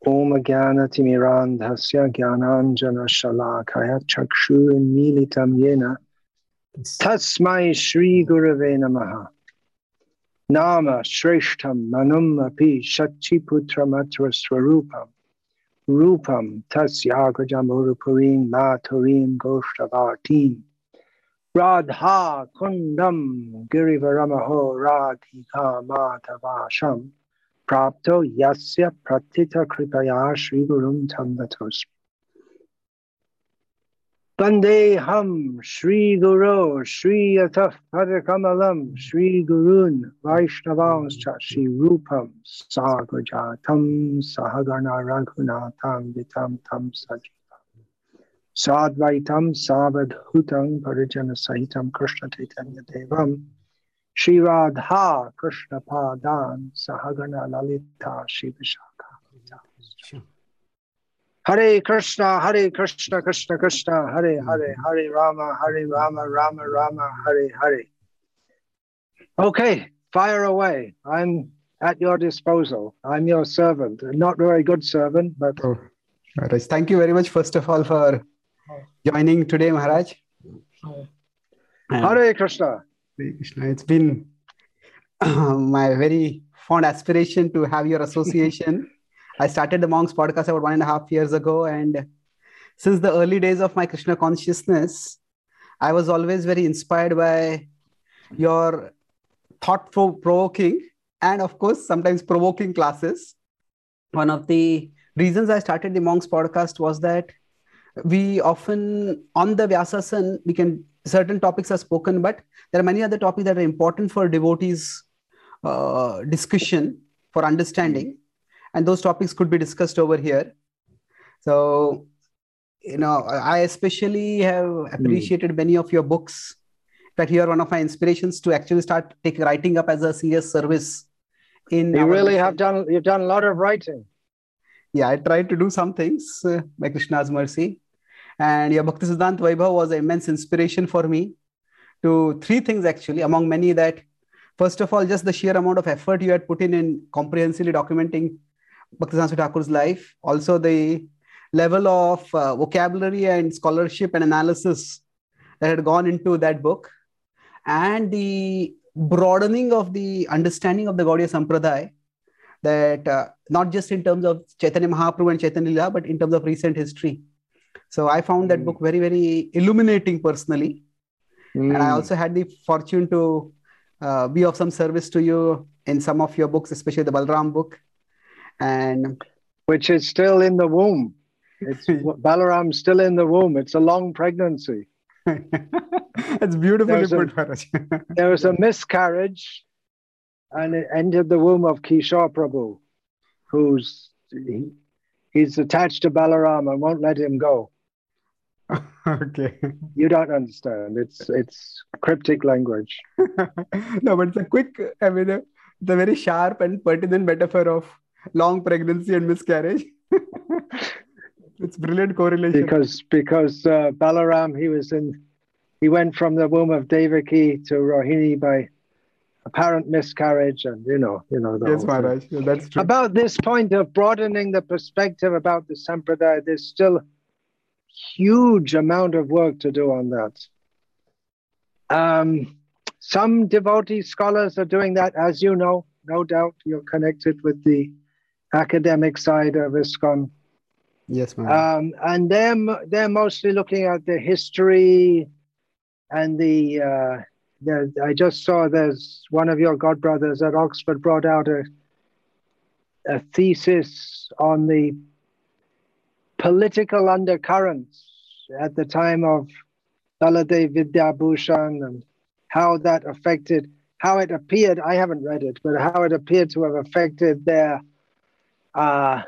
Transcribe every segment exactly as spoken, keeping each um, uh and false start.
Om Jnana Timirandhasya Jnananjana Shalakaya Chakshurunmilitam Yena Tasmai Shri Gurave Namaha. Nama Shreshtam Manum Api Shachiputramatra Swarupam Rupam Tasyagrajamurupurim Maturim Goshtavatim Radha Kundam Girivaramaho Radhika Madhavasham Prapto Yasya Pratita Kripaya Shri Gurum Tandatos Vandeham Shri Guru Shri Yataf Padakamalam Shri Gurun Vaishnavanscha Shri Rupam Sagrajatam Sahagana Raghunatam Vitam Tam Sajivam Sadvaitam Savadhutam Parijana Sahitam Krishna Chaitanya Devam Shri Radha Krishna Padan Sahagana Lalita Shri Vishakha. Hare Krishna, Hare Krishna, Krishna Krishna, Hare Hare, Hare Rama, Hare Rama, Rama Rama, Hare Hare. Okay, fire away. I'm at your disposal. I'm your servant. Not very good servant, but... Oh, Maharaj, thank you very much, first of all, for joining today, Maharaj. Hare Krishna. Hare Krishna. It's been my very fond aspiration to have your association. I started the Monks podcast about one and a half years ago. And since the early days of my Krishna consciousness, I was always very inspired by your thought-provoking and, of course, sometimes provoking classes. One of the reasons I started the Monks podcast was that we often, on the Vyasasana, we can, certain topics are spoken, but there are many other topics that are important for devotees' uh, discussion, for understanding. And those topics could be discussed over here. So, you know, I especially have appreciated mm. many of your books. In fact, you are one of my inspirations to actually start take, writing up as a serious service. In you really mission. have done, you've done a lot of writing. Yeah, I tried to do some things uh, by Krishna's mercy. And your Bhakti Siddhanta Vaibhav was an immense inspiration for me to three things actually, among many that, first of all, just the sheer amount of effort you had put in in comprehensively documenting Bhaktisiddhanta Thakur's life, also the level of uh, vocabulary and scholarship and analysis that had gone into that book, and the broadening of the understanding of the Gaudiya Sampradaya, that uh, not just in terms of Chaitanya Mahaprabhu and Chaitanya Lila, but in terms of recent history. So I found that mm. book very, very illuminating personally. Mm. And I also had the fortune to uh, be of some service to you in some of your books, especially the Balaram book. And which is still in the womb. It's Balaram's still in the womb. It's a long pregnancy. It's beautifully put, Maharaj. There was a miscarriage, and it entered the womb of Kishore Prabhu, who's he, he's attached to Balaram and won't let him go. Okay. You don't understand. It's it's cryptic language. No, but it's a quick, I mean, the, the very sharp and pertinent metaphor of long pregnancy and miscarriage. It's brilliant correlation. Because because uh, Balaram, he was in, he went from the womb of Devaki to Rohini by apparent miscarriage, and you know, you know. Yes, Maharaj, yeah, that's true. About this point of broadening the perspective about the Sampradaya, there's still huge amount of work to do on that. Um, some devotee scholars are doing that, as you know, no doubt. You're connected with the academic side of ISKCON. Yes, ma'am. Um, and they're, they're mostly looking at the history and the, uh, the, I just saw there's one of your godbrothers at Oxford brought out a, a thesis on the political undercurrents at the time of Baladev Vidyabhushan and how that affected, how it appeared, I haven't read it, but how it appeared to have affected their uh,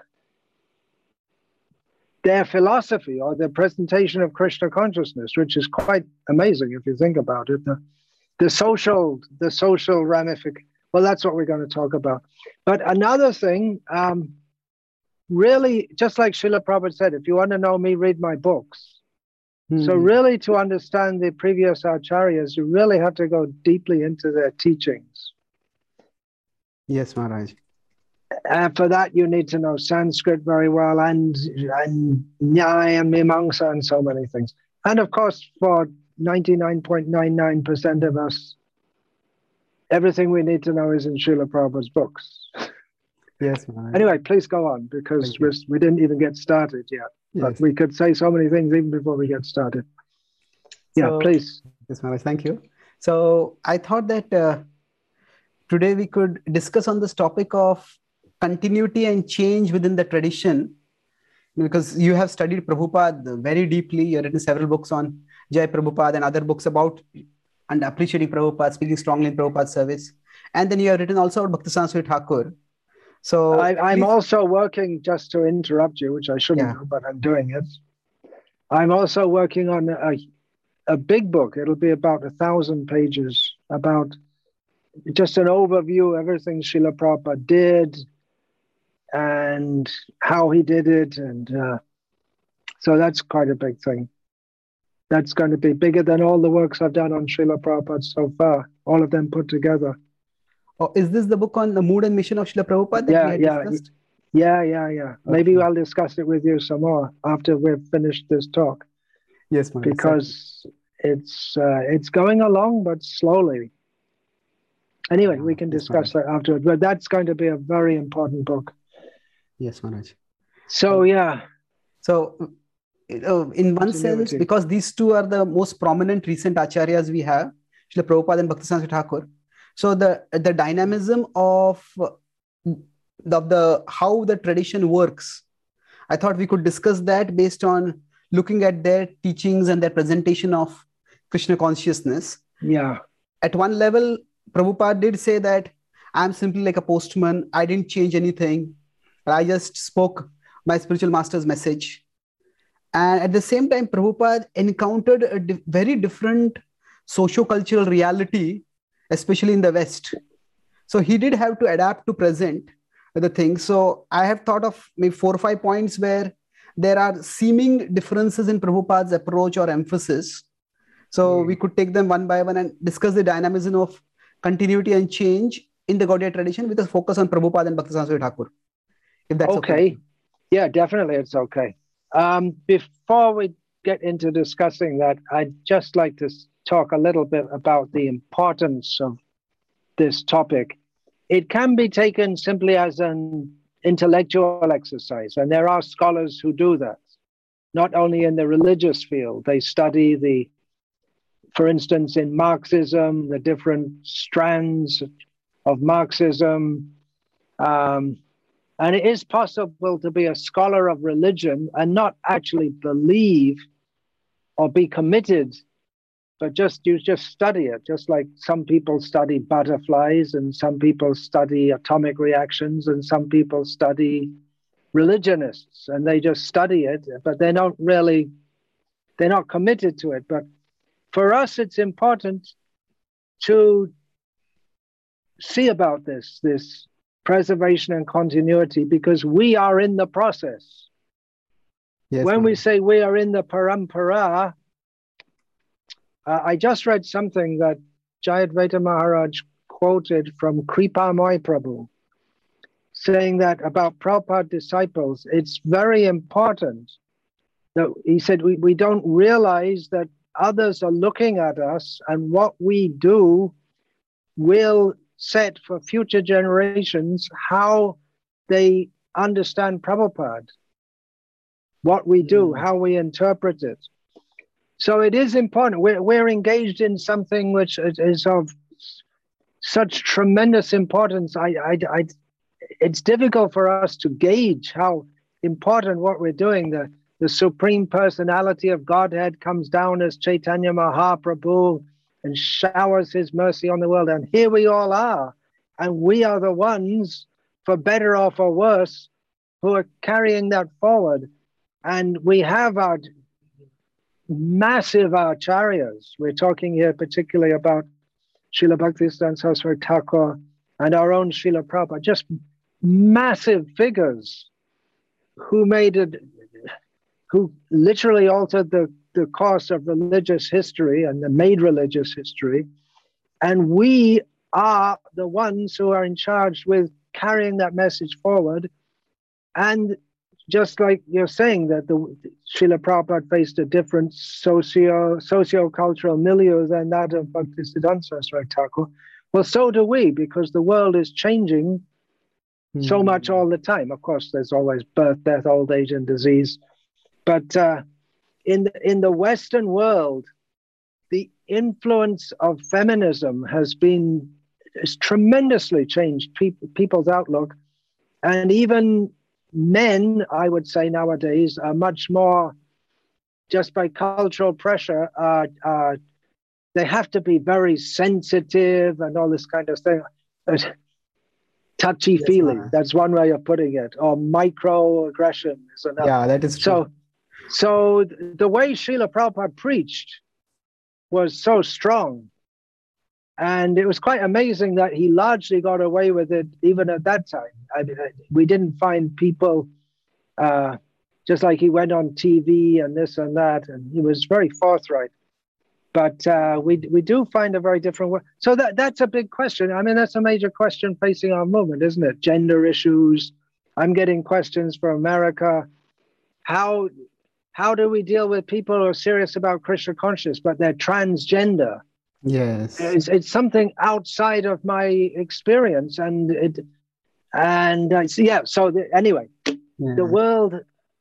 their philosophy or their presentation of Krishna consciousness, which is quite amazing if you think about it. The, the social, the social ramification. Well, that's what we're going to talk about. But another thing, um, really, just like Srila Prabhupada said, if you want to know me, read my books. Hmm. So really, to understand the previous acharyas, you really have to go deeply into their teachings. Yes, Maharaj. Uh, for that, you need to know Sanskrit very well, and and Nyaya and Mimamsa and so many things. And of course, for ninety-nine point nine nine percent of us, everything we need to know is in Srila Prabhupada's books. Yes. Maharaj. Anyway, please go on, because we're, we didn't even get started yet. Yes. But we could say so many things even before we get started. Yeah, So, please. Yes, Maharaj. Thank you. So I thought that uh, today we could discuss on this topic of continuity and change within the tradition, because you have studied Prabhupada very deeply. You've written several books on Jai Prabhupada and other books about and appreciating Prabhupada, speaking strongly in Prabhupada's service. And then you have written also about Bhaktisiddhanta Swami Thakur. So I, I'm please, also working, just to interrupt you, which I shouldn't Yeah. do, but I'm doing it. I'm also working on a, a big book. It'll be about a thousand pages, about just an overview of everything Srila Prabhupada did and how he did it. And uh, so that's quite a big thing. That's going to be bigger than all the works I've done on Srila Prabhupada so far, all of them put together. oh, is this the book on the mood and mission of Srila Prabhupada that Yeah, we had yeah, discussed? Yeah, yeah, yeah. Maybe Okay. I'll discuss it with you some more after we've finished this talk, Yes, Maharaj. because it's uh, it's going along, but slowly. Anyway, we can Yes, discuss Maharaj. that afterward, but that's going to be a very important book. Yes, Maharaj. So, yeah. So, uh, in one sense, Continuity. because these two are the most prominent recent acharyas we have, Srila Prabhupada and Bhaktisiddhanta Thakur. So, the the dynamism of the, the how the tradition works, I thought we could discuss that based on looking at their teachings and their presentation of Krishna consciousness. Yeah. At one level, Prabhupada did say that I'm simply like a postman. I didn't change anything. I just spoke my spiritual master's message. And at the same time, Prabhupada encountered a di- very different socio-cultural reality, especially in the West. So he did have to adapt to present the things. So I have thought of maybe four or five points where there are seeming differences in Prabhupada's approach or emphasis. So Mm. we could take them one by one and discuss the dynamism of continuity and change in the Gaudiya tradition with a focus on Prabhupada and Bhaktisiddhanta Swami Thakur. If that's okay. Okay. Yeah, definitely it's okay. Um, before we get into discussing that, I'd just like to s- talk a little bit about the importance of this topic. It can be taken simply as an intellectual exercise, and there are scholars who do that, not only in the religious field. They study the, for instance, in Marxism, the different strands of Marxism. Um, and it is possible to be a scholar of religion and not actually believe or be committed, but just you just study it, just like some people study butterflies and some people study atomic reactions and some people study religionists, and they just study it, but they're not really, they're not committed to it. But for us, it's important to see about this, this preservation and continuity, because we are in the process. Yes, when we Maharaj. say we are in the parampara, uh, I just read something that Jayadvaita Maharaj quoted from Kripamoy Prabhu, saying that about Prabhupada disciples, it's very important that he said we, we don't realize that others are looking at us, and what we do will set for future generations how they understand Prabhupada, what we do, Mm. how we interpret it. So it is important. We're, we're engaged in something which is, is of such tremendous importance. I, I, I, it's difficult for us to gauge how important what we're doing. The, the Supreme Personality of Godhead comes down as Chaitanya Mahaprabhu and showers his mercy on the world. And here we all are. And we are the ones, for better or for worse, who are carrying that forward. And we have our massive acharyas. We're talking here particularly about Srila Bhaktisiddhanta Saraswati Thakur and our own Srila Prabhupada, just massive figures who made it, who literally altered the, the course of religious history and made religious history. And we are the ones who are in charge with carrying that message forward. And just like you're saying that the Srila Prabhupada faced a different socio socio-cultural milieu than that of Bhaktisiddhanta Saraswati Thakur, well, so do we, because the world is changing mm. so much all the time. Of course, there's always birth, death, old age, and disease. But uh, in the, in the Western world, the influence of feminism has been has tremendously changed pe people's outlook, and even men, I would say nowadays, are much more, just by cultural pressure, uh, uh, they have to be very sensitive and all this kind of thing. Touchy-feely, yes, that's one way of putting it, or microaggression is another. Yeah, that is true. So, so the way Srila Prabhupada preached was so strong. And it was quite amazing that he largely got away with it even at that time. I mean, we didn't find people, uh, just like he went on T V and this and that, and he was very forthright. But uh, we we do find a very different way. So that that's a big question. I mean, that's a major question facing our movement, isn't it? Gender issues. I'm getting questions from America. How how do we deal with people who are serious about Krishna consciousness, but they're transgender? Yes, it's, it's something outside of my experience, and it and uh, so, yeah. So the, anyway, yeah. The world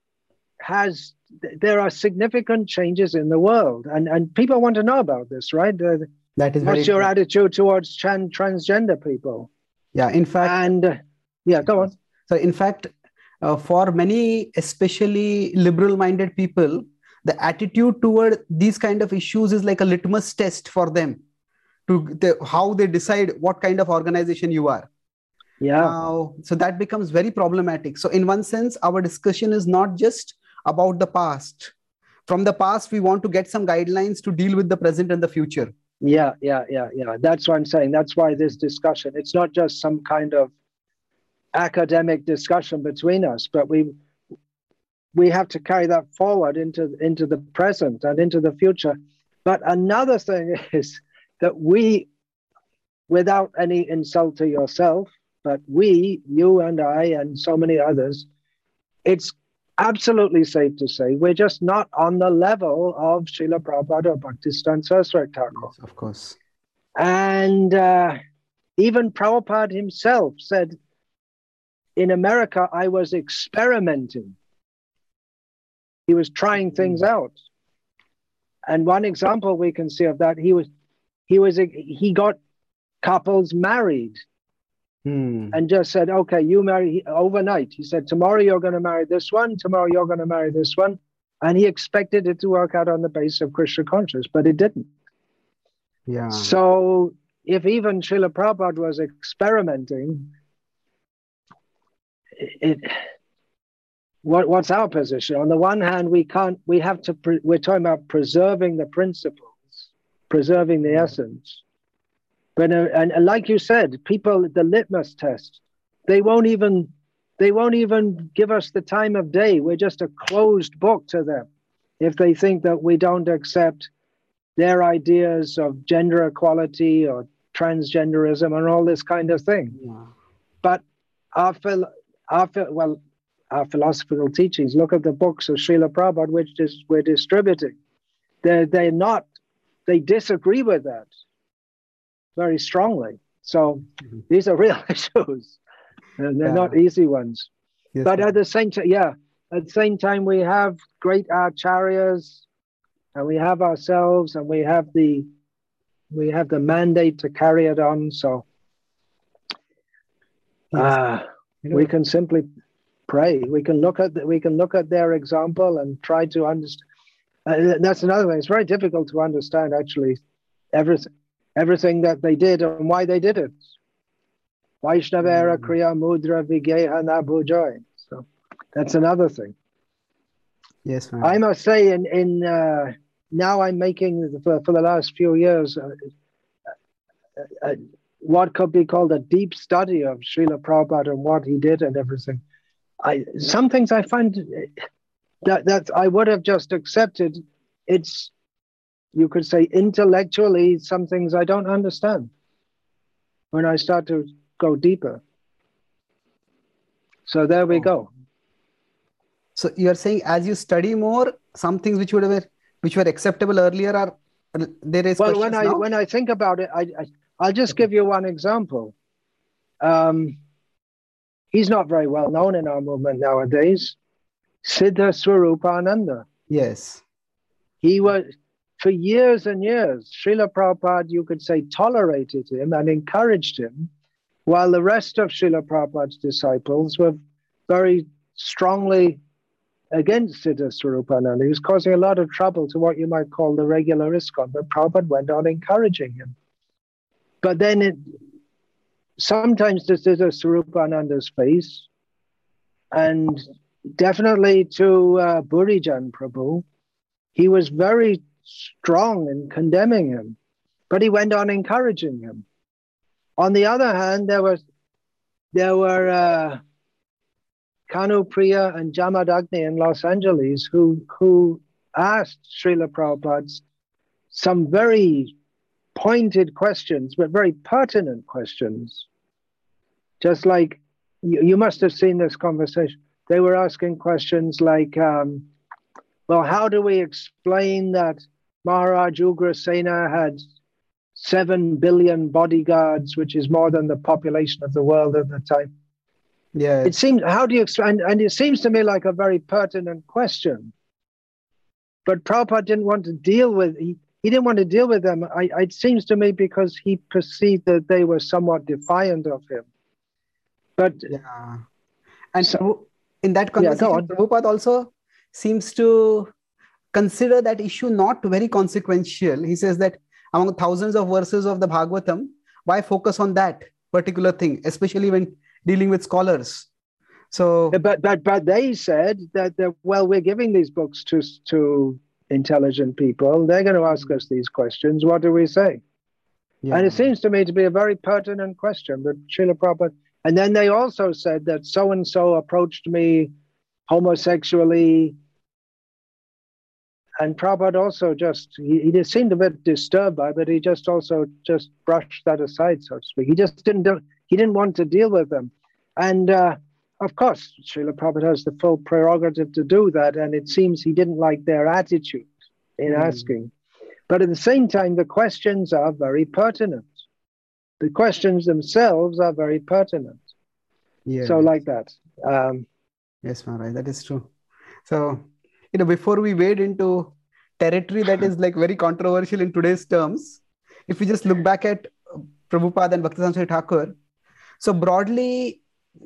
has there are significant changes in the world, and and people want to know about this, right? Uh, that is what's very your true. attitude towards trans transgender people? Yeah, in fact, and uh, yeah, go on. So, in fact, uh, for many, especially liberal-minded people, the attitude toward these kind of issues is like a litmus test for them to the, how they decide what kind of organization you are. Yeah. Now, so that becomes very problematic. So in one sense, our discussion is not just about the past. From the past, we want to get some guidelines to deal with the present and the future. Yeah, yeah, yeah, yeah. That's what I'm saying. That's why this discussion, it's not just some kind of academic discussion between us, but we we have to carry that forward into, into the present and into the future. But another thing is that we, without any insult to yourself, but we, you and I and so many others, it's absolutely safe to say we're just not on the level of Srila Prabhupada or Bhaktisiddhanta Saraswati Thakur. Yes, of course. And uh, even Prabhupada himself said, in America, I was experimenting. He was trying things out. And one example we can see of that, he was, he was, he got couples married hmm. and just said, okay, you marry overnight. He said, tomorrow you're going to marry this one. Tomorrow you're going to marry this one. And he expected it to work out on the basis of Krishna consciousness, but it didn't. Yeah. So if even Srila Prabhupada was experimenting, it, What, what's our position? On the one hand, we can't, we have to, pre, we're talking about preserving the principles, preserving the essence. But, uh, and, and like you said, people, the litmus test, they won't even, they won't even give us the time of day. We're just a closed book to them. If they think that we don't accept their ideas of gender equality or transgenderism and all this kind of thing. Yeah. But our, our, well, our philosophical teachings, look at the books of Srila Prabhupada, which is, we're distributing. They're, they're not, they disagree with that very strongly. So mm-hmm. these are real issues. And they're yeah. not easy ones. Yes, but at the same time, yeah, at the same time, we have great acharyas, and we have ourselves, and we have the, we have the mandate to carry it on. So uh, yes. we can simply pray. We can look at the, we can look at their example and try to understand. Uh, that's another thing. It's very difficult to understand actually everything, everything that they did and why they did it. Vaishnavera kriya mudra vigeha na bhujoy. So that's another thing. Yes, ma'am. I must say, in in uh, now I'm making for, for the last few years uh, uh, uh, what could be called a deep study of Srila Prabhupada and what he did and everything. I, some things I find that, that I would have just accepted. It's, you could say intellectually, some things I don't understand when I start to go deeper. So there we Oh. go. So you are saying as you study more, some things which would have which were acceptable earlier are there is Well, questions when I now? when I think about it, I, I I'll just Okay. give you one example. Um, he's not very well known in our movement nowadays. Siddha Swarupananda. Yes. He was, for years and years, Srila Prabhupada, you could say, tolerated him and encouraged him, while the rest of Srila Prabhupada's disciples were very strongly against Siddha Swarupananda. He was causing a lot of trouble to what you might call the regular ISKCON, but Prabhupada went on encouraging him. But then it, sometimes to Siddha Swarupananda's face, and definitely to uh, Burijan Prabhu, he was very strong in condemning him, but he went on encouraging him. On the other hand, there was there were uh, Kanu Priya and Jamadagni in Los Angeles who who asked Srila Prabhupada some very pointed questions, but very pertinent questions. Just like you, you must have seen this conversation. They were asking questions like, um, well, how do we explain that Maharaj Ugrasena had seven billion bodyguards, which is more than the population of the world at the time? Yeah. It seems, how do you explain? And it seems to me like a very pertinent question. But Prabhupada didn't want to deal with, he, he didn't want to deal with them. I, it seems to me because he perceived that they were somewhat defiant of him. But yeah. And so, in that conversation, yeah, Prabhupada also seems to consider that issue not very consequential. He says that among thousands of verses of the Bhagavatam, why focus on that particular thing, especially when dealing with scholars? So, but but but they said that, that well, we're giving these books to to intelligent people. They're going to ask us these questions. What do we say? Yeah. And it seems to me to be a very pertinent question. But Srila Prabhupada, and then they also said that so and so approached me homosexually. And Prabhupada also just, he, he just seemed a bit disturbed by it, but he just also just brushed that aside, so to speak. He just didn't, do, he didn't want to deal with them. And uh, of course, Srila Prabhupada has the full prerogative to do that. And it seems he didn't like their attitude in mm. asking. But at the same time, the questions are very pertinent. The questions themselves are very pertinent. Yeah. So like that. Um, yes, Maharaj, that is true. So, you know, before we wade into territory that is like very controversial in today's terms, if we just look back at Prabhupada and Bhaktisiddhanta Swami Thakur, so broadly,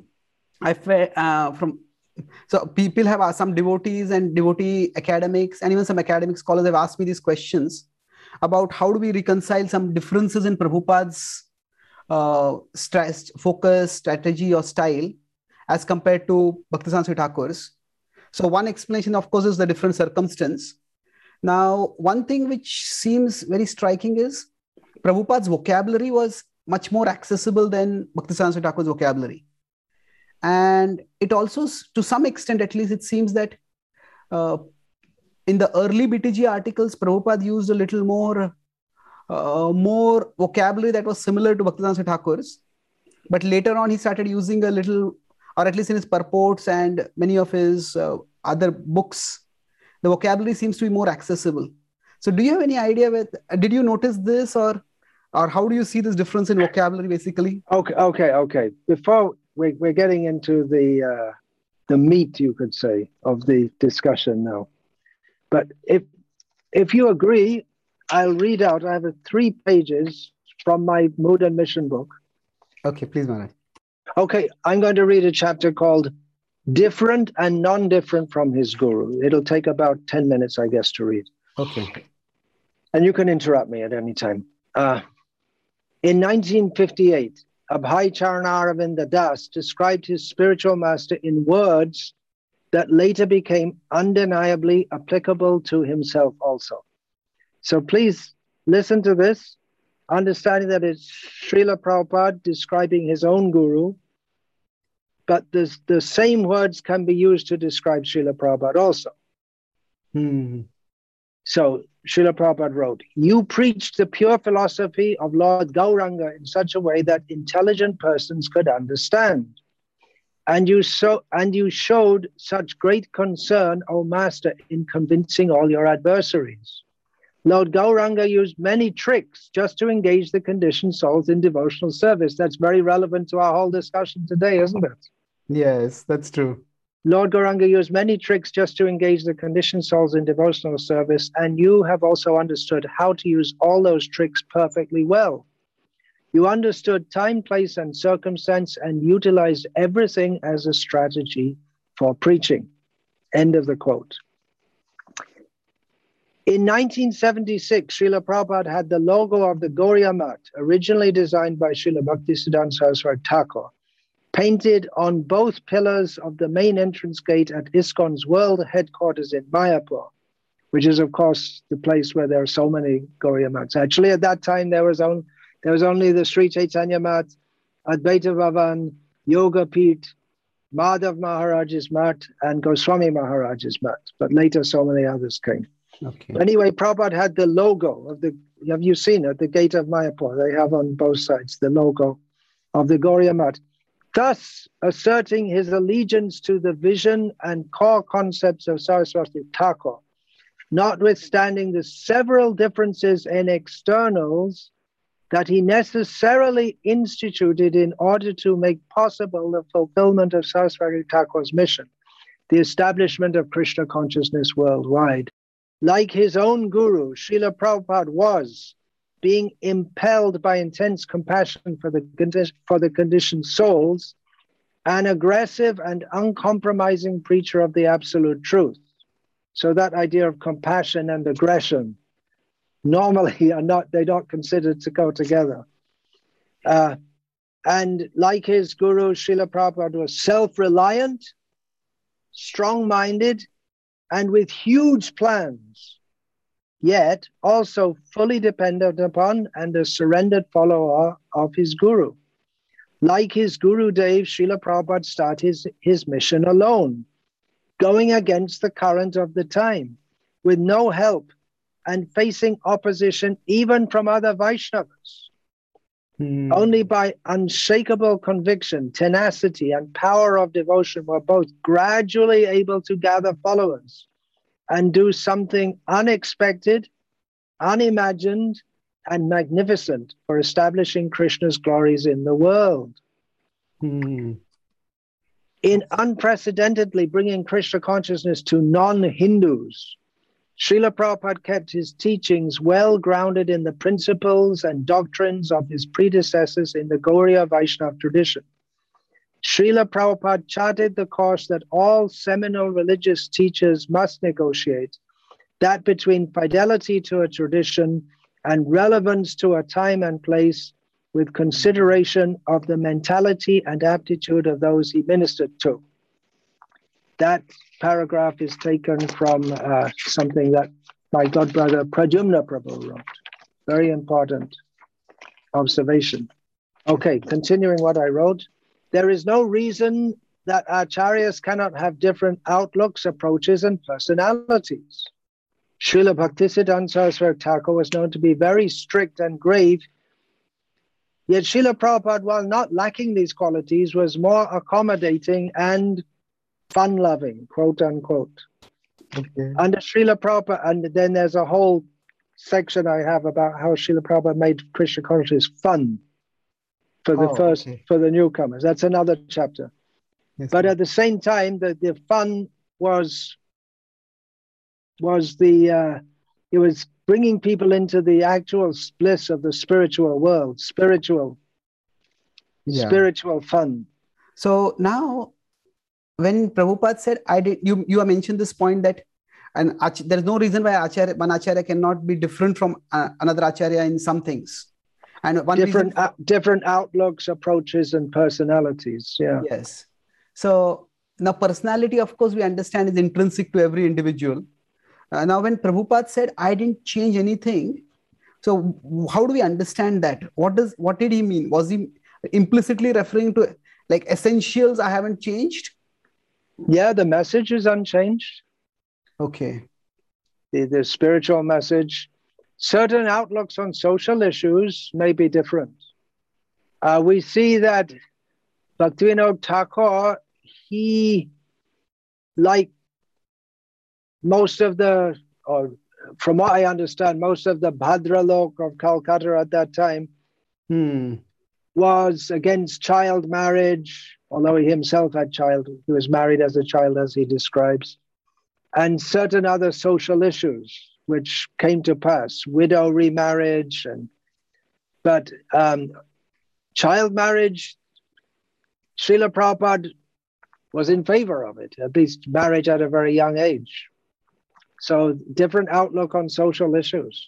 I uh, from so people have asked, some devotees and devotee academics, and even some academic scholars have asked me these questions about how do we reconcile some differences in Prabhupada's uh, stress, focus, strategy, or style as compared to Bhaktisiddhanta Swami Thakur's. So one explanation, of course, is the different circumstance. Now, one thing which seems very striking is Prabhupada's vocabulary was much more accessible than Bhaktisiddhanta Swami Thakur's vocabulary. And it also, to some extent, at least, it seems that uh, in the early B T G articles, Prabhupada used a little more, uh, more vocabulary that was similar to Bhaktisiddhanta Swami Thakur's. But later on, he started using a little, or at least in his purports and many of his uh, other books, the vocabulary seems to be more accessible. So do you have any idea with, did you notice this, or or how do you see this difference in vocabulary basically? Okay, okay, okay. Before we, we're getting into the, uh, the meat, you could say, of the discussion now. But if, if you agree, I'll read out, I have a three pages from my Mood and Mission book. Okay, please, Maharaj. Okay, I'm going to read a chapter called Different and Non-Different from His Guru. It'll take about ten minutes, I guess, to read. Okay. And you can interrupt me at any time. Uh, in nineteen fifty-eight, Abhay Charanaravindra Das described his spiritual master in words that later became undeniably applicable to himself also. So please listen to this, understanding that it's Srila Prabhupada describing his own guru, but this, the same words can be used to describe Srila Prabhupada also. Hmm. So Srila Prabhupada wrote, "You preached the pure philosophy of Lord Gauranga in such a way that intelligent persons could understand. And you so and you showed such great concern, O Master, in convincing all your adversaries. Lord Gauranga used many tricks just to engage the conditioned souls in devotional service. That's very relevant to our whole discussion today, isn't it? Yes, that's true. Lord Gauranga used many tricks just to engage the conditioned souls in devotional service, and you have also understood how to use all those tricks perfectly well. You understood time, place, and circumstance and utilized everything as a strategy for preaching. End of the quote. In nineteen seventy-six, Srila Prabhupada had the logo of the Gauriya Math, originally designed by Srila Bhaktisiddhanta Saraswati Thakur, painted on both pillars of the main entrance gate at ISKCON's world headquarters in Mayapur, which is, of course, the place where there are so many Gauriya Maths. Actually, at that time, there was only, there was only the Sri Chaitanya Math, Advaita Bhavan, Yoga Peeth, Madhav Maharaj's Math, and Goswami Maharaj's Math. But later, so many others came. Okay. Anyway, Prabhupada had the logo of the, have you seen it? The gate of Mayapur. They have on both sides the logo of the Gauriya Math, thus asserting his allegiance to the vision and core concepts of Saraswati Thakur, notwithstanding the several differences in externals that he necessarily instituted in order to make possible the fulfillment of Saraswati Thakur's mission, the establishment of Krishna consciousness worldwide. Like his own guru, Srila Prabhupada was being impelled by intense compassion for the, for the conditioned souls, an aggressive and uncompromising preacher of the absolute truth. So that idea of compassion and aggression normally are not, they're not considered to go together. Uh, and like his guru, Srila Prabhupada was self-reliant, strong-minded, and with huge plans, yet also fully dependent upon and a surrendered follower of his guru. Like his Guru Dev, Srila Prabhupada started his, his mission alone, going against the current of the time, with no help and facing opposition even from other Vaishnavas. Hmm. Only by unshakable conviction, tenacity, and power of devotion were both gradually able to gather followers and do something unexpected, unimagined, and magnificent for establishing Krishna's glories in the world. Hmm. In unprecedentedly bringing Krishna consciousness to non-Hindus, Srila Prabhupada kept his teachings well grounded in the principles and doctrines of his predecessors in the Gauriya Vaishnava tradition. Srila Prabhupada charted the course that all seminal religious teachers must negotiate, that between fidelity to a tradition and relevance to a time and place, with consideration of the mentality and aptitude of those he ministered to. That paragraph is taken from uh, something that my godbrother Pradyumna Prabhu wrote. Very important observation. Okay, continuing what I wrote. There is no reason that acharyas cannot have different outlooks, approaches, and personalities. Srila Bhaktisiddhanta Saraswati Thakur was known to be very strict and grave, yet Srila Prabhupada, while not lacking these qualities, was more accommodating and fun-loving, quote unquote. Okay. Under Srila Prabhupada, and then there's a whole section I have about how Srila Prabhupada made Krishna consciousness fun for the oh, first, okay. for the newcomers. That's another chapter. Yes, but at the same time, the, the fun was, was the, uh, it was bringing people into the actual bliss of the spiritual world, spiritual, yeah. spiritual fun. So now, when Prabhupada said, I did, you, you have mentioned this point that and there is no reason why acharya, one acharya cannot be different from uh, another acharya in some things. And one different, reason, uh, different outlooks, approaches, and personalities. Yeah. Yes. So now personality, of course, we understand is intrinsic to every individual. Uh, now, when Prabhupada said, I didn't change anything, so how do we understand that? What does, what did he mean? Was he implicitly referring to like essentials I haven't changed? Yeah, the message is unchanged. Okay. The, the spiritual message. Certain outlooks on social issues may be different. Uh, we see that Bhaktivinoda Thakur he, like most of the, or from what I understand, most of the Bhadralok of Calcutta at that time Hmm. was against child marriage, although he himself had child, he was married as a child, as he describes, and certain other social issues which came to pass, widow remarriage, and but um, child marriage, Srila Prabhupada was in favor of it, at least marriage at a very young age. So different outlook on social issues.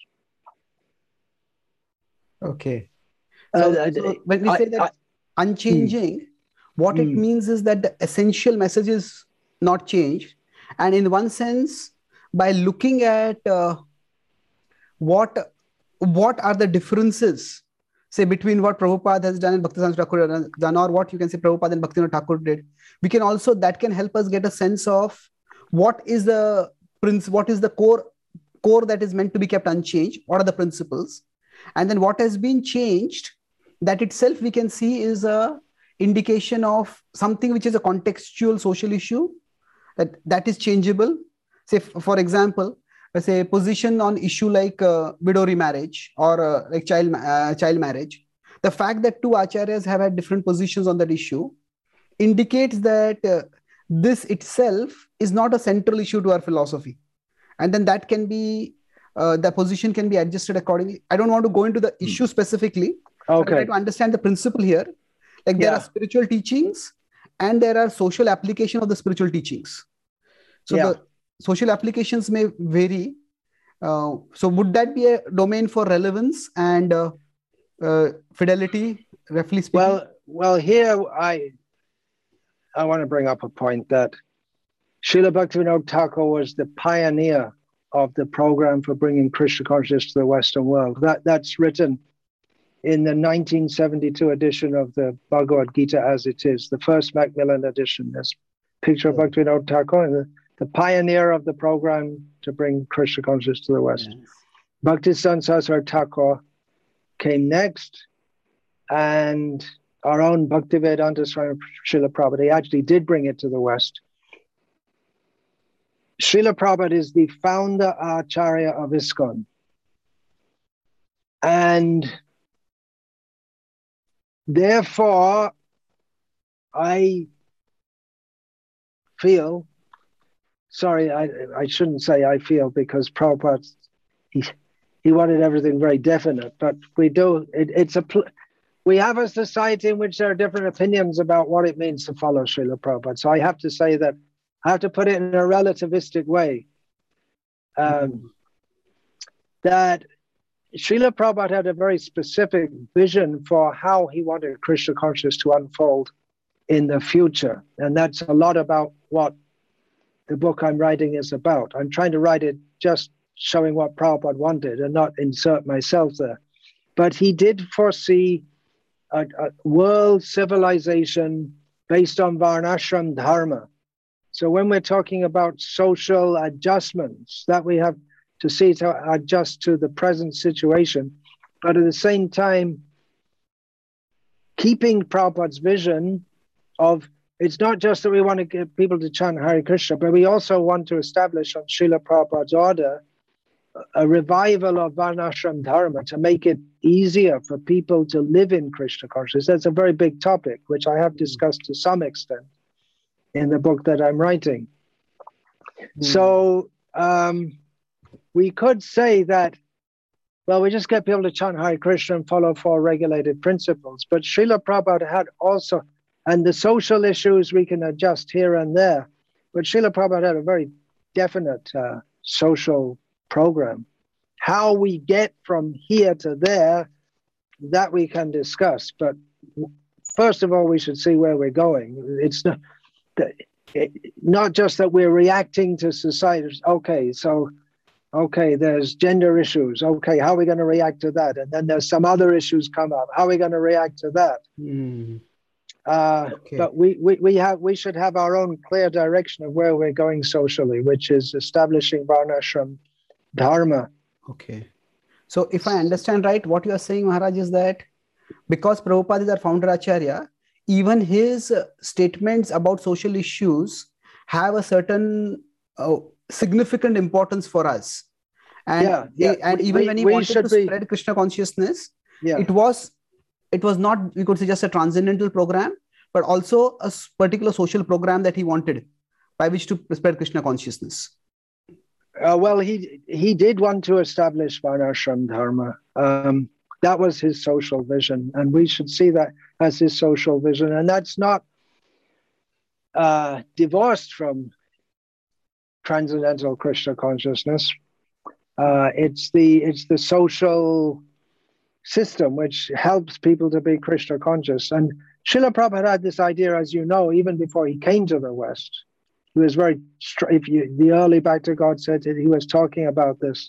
Okay. So, Uh, so when we I- say that I- unchanging, what it Hmm. means is that the essential message is not changed. And in one sense, by looking at uh, what what are the differences, say, between what Prabhupada has done and Bhaktisiddhanta Thakur has done, or what you can say Prabhupada and Bhaktivinoda Thakur did, we can also, that can help us get a sense of what is the prince, what is the core core that is meant to be kept unchanged, what are the principles, and then what has been changed, that itself we can see is a indication of something which is a contextual social issue that that is changeable. Say, f- for example, let's say position on issue like uh, widow remarriage or uh, like child ma- uh, child marriage. The fact that two acharyas have had different positions on that issue indicates that uh, this itself is not a central issue to our philosophy, and then that can be uh, the position can be adjusted accordingly. I don't want to go into the issue specifically. I try okay. to understand the principle here. Like there Yeah. are spiritual teachings and there are social application of the spiritual teachings. So Yeah. the social applications may vary. Uh, so would that be a domain for relevance and uh, uh, fidelity, roughly speaking? Well, well, here I I want to bring up a point that Srila Bhaktivinoda Thakur was the pioneer of the program for bringing Krishna consciousness to the Western world. That that's written in the nineteen seventy-two edition of the Bhagavad Gita as it is, the first Macmillan edition. There's a picture of Yeah. Bhaktivinoda Thakur, and the, the pioneer of the program to bring Krishna consciousness to the West. Yes. Bhaktisiddhanta Saraswati Thakur came next, and our own Bhaktivedanta Swami Srila Prabhupada, he actually did bring it to the West. Srila Prabhupada is the founder Acharya of ISKCON. And therefore, I feel, sorry, I, I shouldn't say I feel, because Prabhupada, he, he wanted everything very definite, but we do, it, it's a, pl- we have a society in which there are different opinions about what it means to follow Srila Prabhupada. So I have to say that, I have to put it in a relativistic way. Um, Mm. That Srila Prabhupada had a very specific vision for how he wanted Krishna consciousness to unfold in the future. And that's a lot about what the book I'm writing is about. I'm trying to write it just showing what Prabhupada wanted and not insert myself there. But he did foresee a, a world civilization based on Varnashram Dharma. So when we're talking about social adjustments that we have to see to adjust to the present situation, but at the same time, keeping Prabhupada's vision of, it's not just that we want to get people to chant Hare Krishna, but we also want to establish on Srila Prabhupada's order a revival of Varnashram Dharma to make it easier for people to live in Krishna consciousness. That's a very big topic, which I have discussed to some extent in the book that I'm writing. Mm. So um, we could say that, well, we just get people to chant Hare Krishna and follow four regulated principles. But Srila Prabhupada had also, and the social issues we can adjust here and there, but Srila Prabhupada had a very definite uh, social program. How we get from here to there, that we can discuss. But first of all, we should see where we're going. It's not, not just that we're reacting to society. Okay, so, okay, there's gender issues. Okay, how are we going to react to that? And then there's some other issues come up. How are we going to react to that? Mm. Uh, Okay. But we, we, we, have, we should have our own clear direction of where we're going socially, which is establishing Varnashram Dharma. Okay. So if I understand right, what you are saying, Maharaj, is that because Prabhupada is our founder Acharya, even his uh, statements about social issues have a certain uh, significant importance for us. And, yeah, yeah. and we, even we, when he we wanted to should be, spread Krishna consciousness, yeah. it was it was not, we could say, just a transcendental program, but also a s- particular social program that he wanted by which to spread Krishna consciousness. Uh, well, he he did want to establish Varnashram Dharma. Um, that was his social vision, and we should see that as his social vision. And that's not uh, divorced from transcendental Krishna consciousness. Uh, it's the it's the social system which helps people to be Krishna conscious. And Srila Prabhupada had this idea, as you know, even before he came to the West. He was very, if you, the early Bhakti God said that he was talking about this.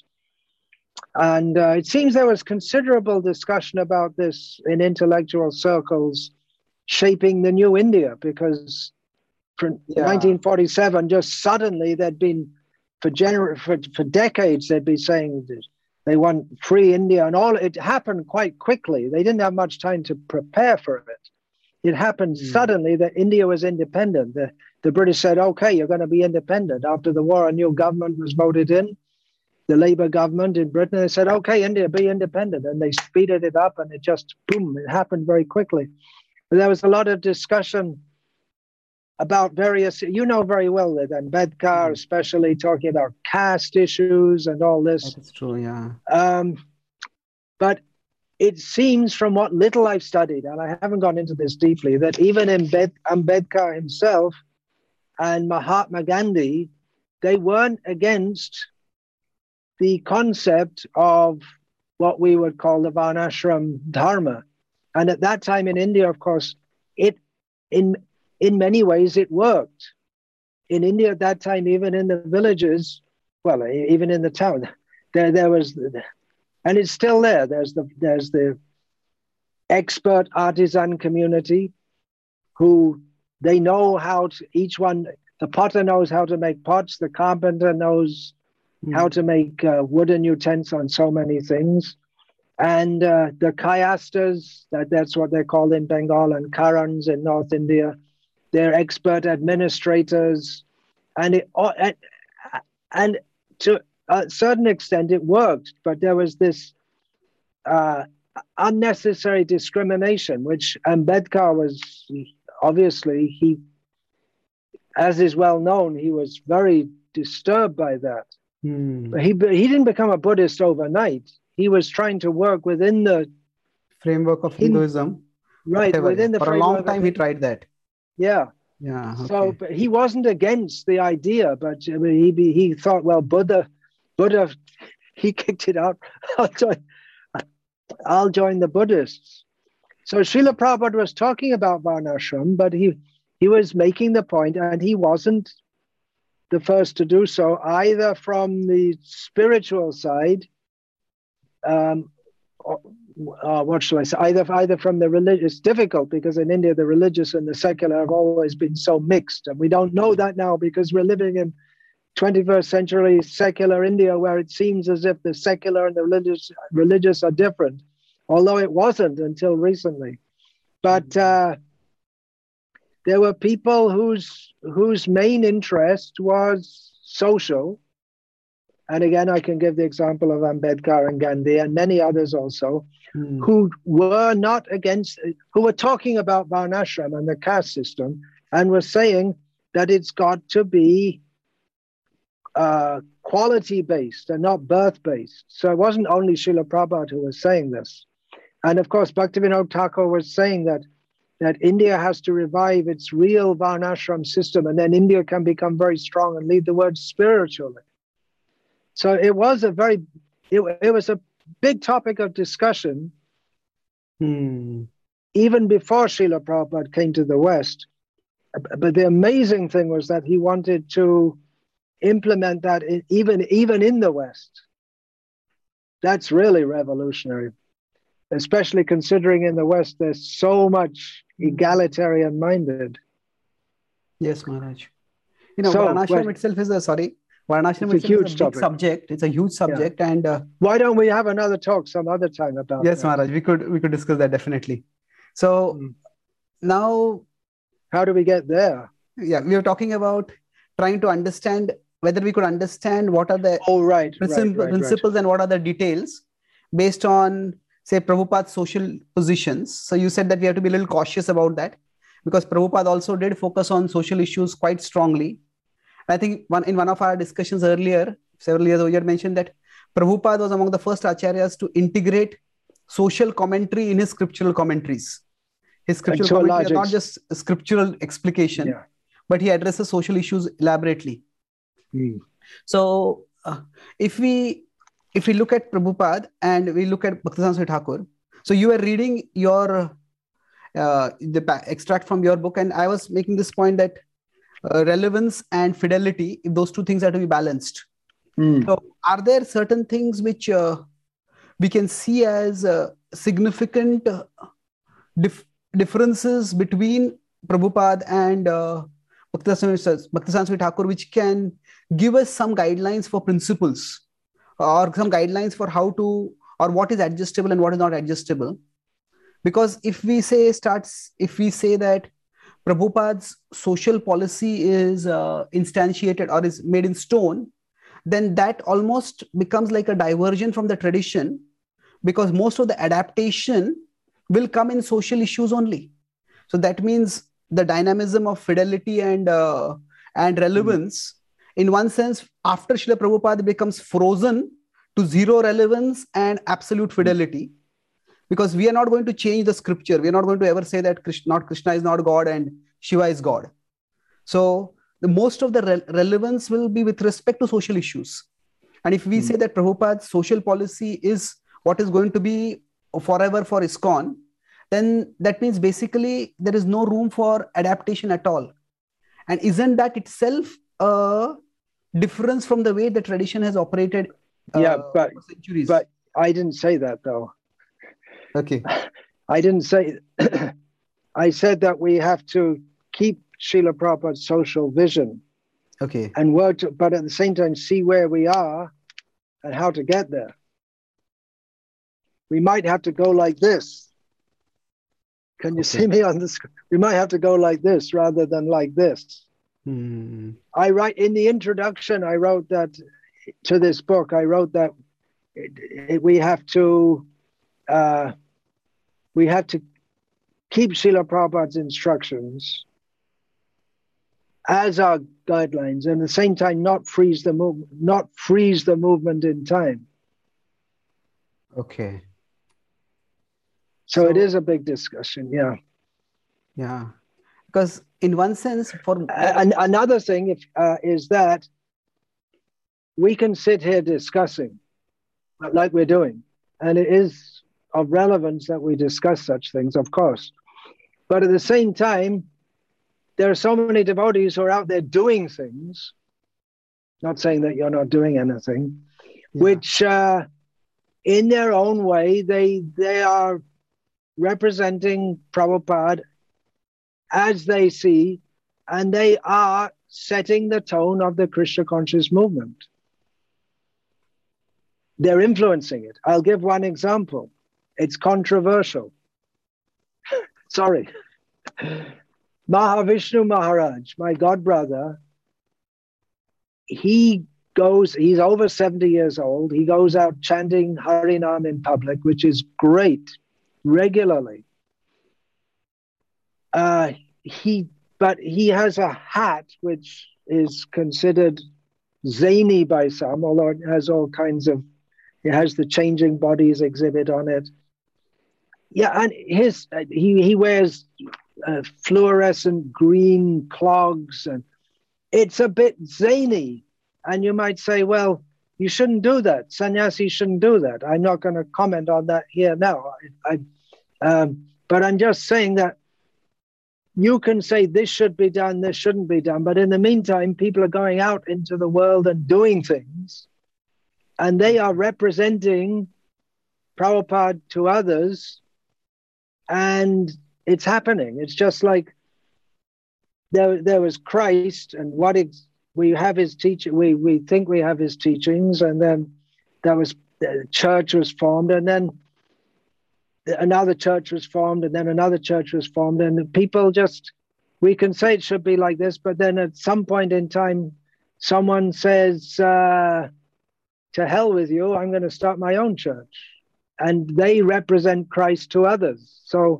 And uh, it seems there was considerable discussion about this in intellectual circles shaping the new India, because from yeah. nineteen forty-seven, just suddenly there'd been, for, gener- for, for decades, they'd be saying they want free India, and all. It happened quite quickly. They didn't have much time to prepare for it. It happened mm. suddenly that India was independent. The, the British said, okay, you're going to be independent. After the war, a new government was voted in, the Labour government in Britain. They said, okay, India, be independent. And they speeded it up, and it just, boom, it happened very quickly. But there was a lot of discussion about various, you know very well that Ambedkar, mm. especially talking about caste issues and all this. That is true, yeah. Um, but it seems from what little I've studied, and I haven't gone into this deeply, that even Ambed- Ambedkar himself and Mahatma Gandhi, they weren't against the concept of what we would call the Varnashram Dharma. And at that time in India, of course, it in in many ways it worked. In India at that time, even in the villages, well, even in the town, there there was, and it's still there. There's the there's the expert artisan community who they know how to, each one, the potter knows how to make pots, the carpenter knows mm. how to make uh, wooden utensils and so many things. And uh, the kayastas, that, that's what they're called in Bengal, and karans in North India, they're expert administrators. And, it, and, and to a certain extent it worked, but there was this uh, unnecessary discrimination, which Ambedkar was, obviously, he, as is well known, he was very disturbed by that. Hmm. But he, he didn't become a Buddhist overnight. He was trying to work within the framework of Hinduism. Right, Whatever. within the For a long time he tried that. Yeah. Yeah. Okay. So but he wasn't against the idea, but I mean, he he thought, well, Buddha, Buddha, he kicked it out. I'll join, I'll join the Buddhists. So Srila Prabhupada was talking about Varnashram, but he he was making the point, and he wasn't the first to do so, either from the spiritual side, um, or, uh, what shall I say, either, either from the religious. It's difficult because in India, the religious and the secular have always been so mixed. And we don't know that now because we're living in twenty-first century secular India, where it seems as if the secular and the religious, religious are different, although it wasn't until recently. But uh, there were people whose, whose main interest was social. And again, I can give the example of Ambedkar and Gandhi and many others also, mm. who were not against, who were talking about Varnashram and the caste system, and were saying that it's got to be uh, quality-based and not birth-based. So it wasn't only Srila Prabhupada who was saying this. And of course, Bhaktivinoda Thakur was saying that, that India has to revive its real Varnashram system, and then India can become very strong and lead the world spiritually. So it was a very, it, it was a big topic of discussion hmm. even before Srila Prabhupada came to the West. But the amazing thing was that he wanted to implement that in, even, even in the West. That's really revolutionary, especially considering in the West there's so much egalitarian minded. Yes, Maharaj. You know, so, Varnashram well, itself is a, sorry, Varnashram it's a huge is a big topic. subject. It's a huge subject. Yeah. And uh, why don't we have another talk some other time about yes, that? Maharaj, we could, we could discuss that definitely. So mm. now, how do we get there? Yeah, we were talking about trying to understand whether we could understand what are the oh, right, princip- right, right, principles right. and what are the details based on, say, Prabhupada's social positions. So you said that we have to be a little cautious about that because Prabhupada also did focus on social issues quite strongly. I think one in one of our discussions earlier, several years ago, you had mentioned that Prabhupada was among the first acharyas to integrate social commentary in his scriptural commentaries. His scriptural commentary is not just scriptural explication, yeah. but he addresses social issues elaborately. Mm. So uh, if we if we look at Prabhupada and we look at Bhaktisiddhanta Swami Thakur, so you were reading your uh, the extract from your book, and I was making this point that uh, relevance and fidelity, if those two things are to be balanced. Mm. So are there certain things which uh, we can see as uh, significant uh, dif- differences between Prabhupada and uh, Bhaktisiddhanta Swami Thakur, which can give us some guidelines for principles or some guidelines for how to, or what is adjustable and what is not adjustable? Because if we say starts, if we say that Prabhupada's social policy is uh, instantiated or is made in stone, then that almost becomes like a diversion from the tradition, because most of the adaptation will come in social issues only. So that means the dynamism of fidelity and uh, and relevance, mm. in one sense, after Srila Prabhupada becomes frozen to zero relevance and absolute fidelity, because we are not going to change the scripture. We are not going to ever say that Krishna, not Krishna is not God and Shiva is God. So the most of the re- relevance will be with respect to social issues. And if we mm. say that Prabhupada's social policy is what is going to be forever for ISKCON, then that means basically there is no room for adaptation at all. And isn't that itself a difference from the way the tradition has operated uh, yeah, but, for centuries? But I didn't say that, though. Okay. I didn't say, I said that we have to keep Srila Prabhupada's social vision. Okay. And work, to, but at the same time, see where we are and how to get there. We might have to go like this. Can you okay. see me on the screen? We might have to go like this rather than like this. Hmm. I write in the introduction, I wrote that to this book, I wrote that it, it, we have to uh, we have to keep Srila Prabhupada's instructions as our guidelines, and at the same time not freeze the move, not freeze the movement in time. Okay. So, so it is a big discussion, yeah. Yeah, because in one sense, for uh, and another thing if, uh, is that we can sit here discussing like we're doing, and it is of relevance that we discuss such things, of course. But at the same time, there are so many devotees who are out there doing things, not saying that you're not doing anything, yeah. which uh, in their own way, they they are representing Prabhupada as they see, and they are setting the tone of the Krishna conscious movement. They're influencing it. I'll give one example. It's controversial. Sorry. Mahavishnu Maharaj, my godbrother, he goes, he's over seventy years old. He goes out chanting Harinam in public, which is great, regularly. Uh, he, but he has a hat which is considered zany by some, although it has all kinds of, it has the changing bodies exhibit on it. Yeah, and his uh, he he wears uh, fluorescent green clogs, and it's a bit zany. And you might say, well, you shouldn't do that. Sannyasi shouldn't do that. I'm not going to comment on that here now. I, I, um, but I'm just saying that you can say this should be done, this shouldn't be done. But in the meantime, people are going out into the world and doing things, and they are representing Prabhupada to others, and it's happening. It's just like there, there was Christ, and what ex- we have his teaching. We we think we have his teachings, and then there was the church was formed, and then another church was formed, and then another church was formed, and people just, we can say it should be like this, but then at some point in time, someone says, uh, to hell with you, I'm going to start my own church. And they represent Christ to others. So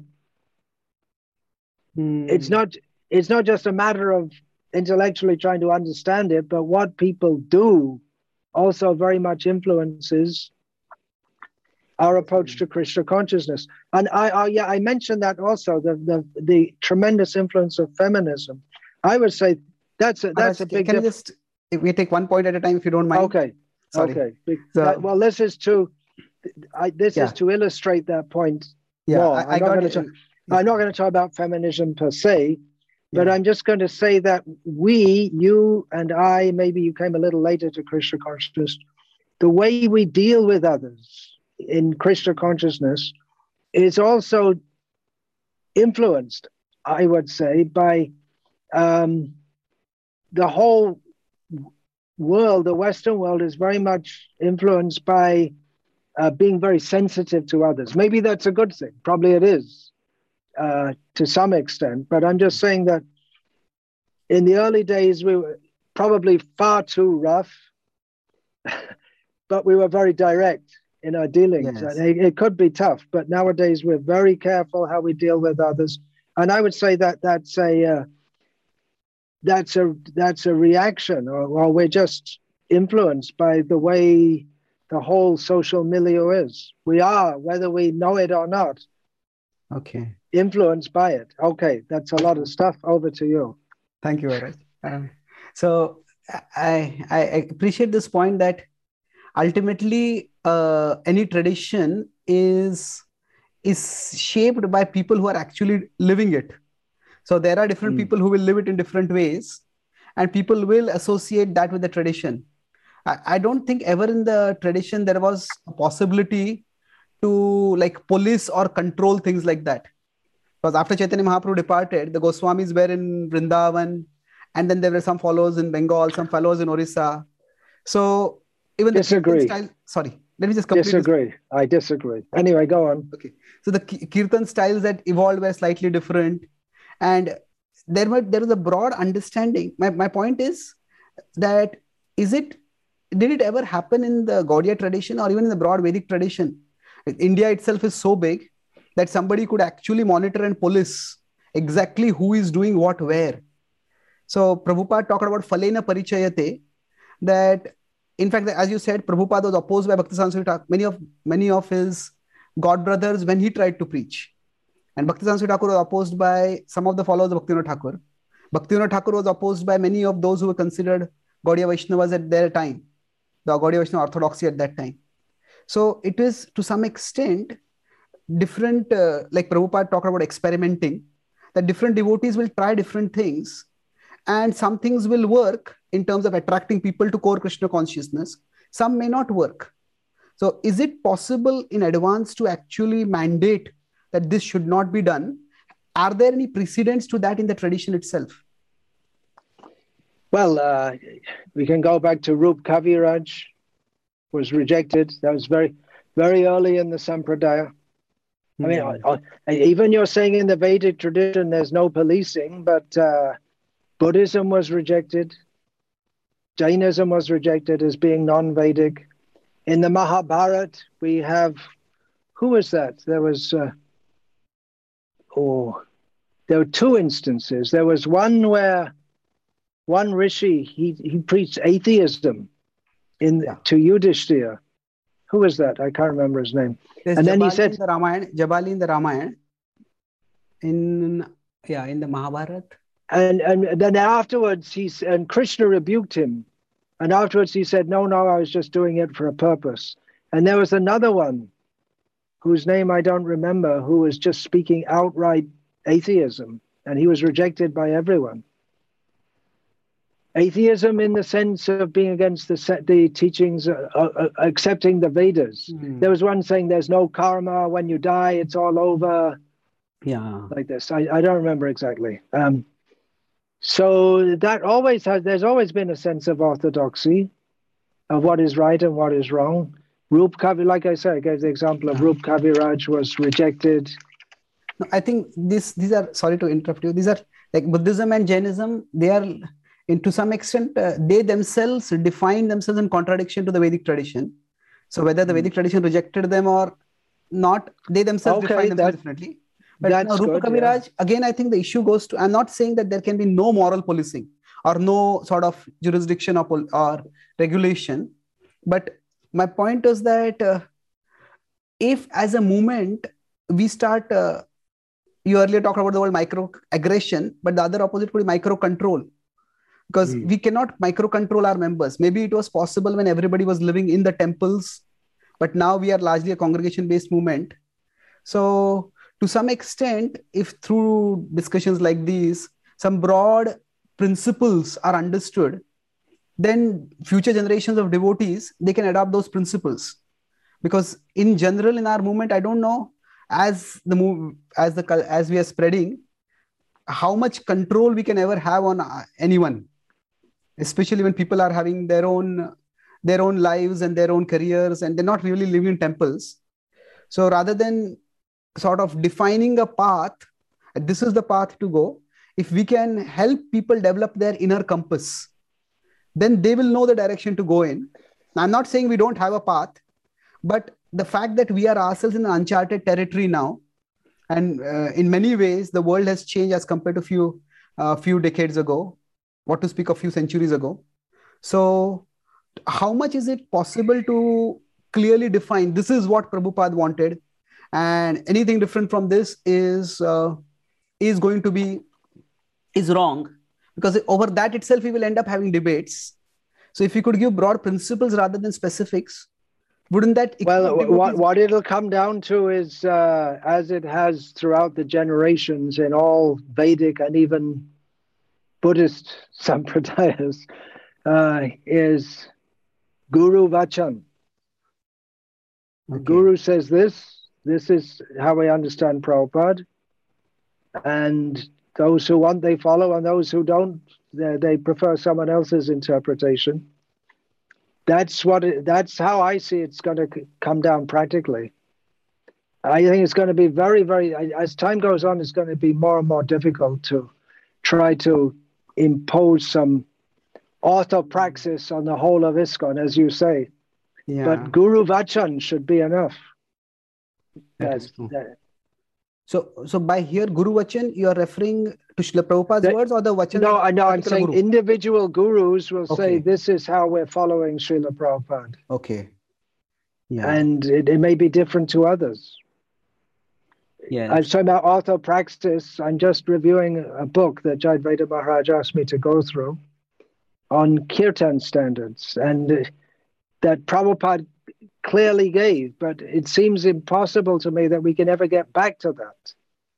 Hmm. it's not it's not just a matter of intellectually trying to understand it, but what people do also very much influences our approach to Krishna consciousness. And I, I yeah, I mentioned that also, the, the the tremendous influence of feminism. I would say that's a that's Maharaj, a big can you difference. just, if we take one point at a time, if you don't mind? Okay. Sorry. Okay. Be- So- that- well, this is to I, this Yeah. is to illustrate that point Yeah, more. I, I'm I not got gonna it. talk- Yes. I'm not going to talk about feminism per se, but Yeah. I'm just going to say that we, you and I, maybe you came a little later to Krishna consciousness, the way we deal with others in Krishna consciousness is also influenced, I would say, by um, the whole world. The Western world is very much influenced by uh, being very sensitive to others. Maybe that's a good thing. Probably it is. Uh, to some extent, but I'm just saying that in the early days we were probably far too rough, but we were very direct in our dealings. Yes. And it, it could be tough, but nowadays we're very careful how we deal with others. And I would say that that's a uh, that's a that's a reaction, or, or we're just influenced by the way the whole social milieu is. We are, whether we know it or not, Okay. influenced by it. Okay, that's a lot of stuff. Over to you. Thank you, Maharaj. Uh, so I, I I appreciate this point that ultimately uh, any tradition is is shaped by people who are actually living it. So there are different Mm. people who will live it in different ways, and people will associate that with the tradition. I, I don't think ever in the tradition there was a possibility to like police or control things like that. Because after Chaitanya Mahaprabhu departed, the Goswamis were in Vrindavan, and then there were some followers in Bengal, some followers in Orissa. So even the Kirtan Disagree. style, sorry, let me just complete this. Disagree. I disagree. Anyway, go on. Okay. So the ki- Kirtan styles that evolved were slightly different. And there were there was a broad understanding. My, my point is that is it did it ever happen in the Gaudiya tradition or even in the broad Vedic tradition? India itself is so big that somebody could actually monitor and police exactly who is doing what where. So Prabhupada talked about Falena Parichayate, that in fact, as you said, Prabhupada was opposed by Bhakti Saraswati Thakur, many of many of his god brothers when he tried to preach. And Bhakti Saraswati Thakur was opposed by some of the followers of Bhaktivinoda Thakur. Bhaktivinoda Thakur was opposed by many of those who were considered Gaudiya Vaishnavas at their time, the Gaudiya Vaishnava orthodoxy at that time. So it is to some extent different, uh, like Prabhupada talked about experimenting, that different devotees will try different things, and some things will work in terms of attracting people to core Krishna consciousness. Some may not work. So is it possible in advance to actually mandate that this should not be done? Are there any precedents to that in the tradition itself? Well, uh, we can go back to Rup Kaviraj, was rejected. That was very, very early in the Sampradaya. I mean, Hmm. I, I, even you're saying in the Vedic tradition there's no policing, but uh, Buddhism was rejected. Jainism was rejected as being non-Vedic. In the Mahabharata, we have, who was that? There was, uh, oh, there were two instances. There was one where one rishi, he, he preached atheism in Yeah. to Yudhishthira. Who was that? I can't remember his name. There's And then he Jabali said- in the Ramayana, Jabali in the Ramayana, in yeah, in the Mahabharata. And and then afterwards, he's and Krishna rebuked him. And afterwards he said, no, no, I was just doing it for a purpose. And there was another one whose name I don't remember, who was just speaking outright atheism. And he was rejected by everyone. Atheism in the sense of being against the set, the teachings, uh, uh, accepting the Vedas. Hmm. There was one saying there's no karma. When you die, it's all over. Yeah. Like this. I, I don't remember exactly. Um, so that always has, there's always been a sense of orthodoxy, of what is right and what is wrong. Rup Kavi, like I said, I gave the example of Rup Kaviraj was rejected. No, I think this these are, sorry to interrupt you. These are like Buddhism and Jainism. They are, in to some extent, uh, they themselves define themselves in contradiction to the Vedic tradition. So whether the Vedic tradition rejected them or not, they themselves Okay, define themselves that, differently. But now that's Rupa good. Yeah. Kaviraj, again, I think the issue goes to, I'm not saying that there can be no moral policing or no sort of jurisdiction or, pol- or regulation. But my point is that uh, if as a movement we start, uh, you earlier talked about the word micro aggression, but the other opposite could be micro control, because Mm. we cannot micro control our members. Maybe it was possible when everybody was living in the temples, but now we are largely a congregation based movement. So to some extent, if through discussions like these some broad principles are understood, then future generations of devotees, they can adopt those principles. Because in general in our movement, I don't know, as the move as the as we are spreading, how much control we can ever have on uh, anyone, especially when people are having their own their own lives and their own careers, and they're not really living in temples. So rather than sort of defining a path, this is the path to go, if we can help people develop their inner compass, then they will know the direction to go in. I'm not saying we don't have a path, but the fact that we are ourselves in an uncharted territory now, and uh, in many ways the world has changed as compared to few uh, few decades ago, what to speak of few centuries ago. So how much is it possible to clearly define this is what Prabhupada wanted, and anything different from this is uh, is going to be is wrong, because over that itself we will end up having debates. So if you could give broad principles rather than specifics, wouldn't that Well, equip what, devotees? what it'll come down to is, uh, as it has throughout the generations in all Vedic and even Buddhist sampradayas, uh, is Guru Vachan. The Okay. Guru says this, this is how I understand Prabhupada, and those who want, they follow, and those who don't, they, they prefer someone else's interpretation. That's what. It, that's how I see it's going to come down practically. I think it's going to be very, very. As time goes on, it's going to be more and more difficult to try to impose some orthopraxis on the whole of ISKCON, as you say. Yeah. But Guru Vachan should be enough. That That, is true. that, So, so by here, Guru Vachan, you are referring to Srila Prabhupada's that, words or the Vachan? no, I know. I'm particular saying Guru? individual gurus will say Okay. this is how we're following Srila Prabhupada, Okay. Yeah. and it, it may be different to others. Yes. I'm talking about orthopraxis. I'm just reviewing a book that Jayadvaita Maharaj asked me to go through on kirtan standards, and uh, that Prabhupada clearly gave, but it seems impossible to me that we can ever get back to that.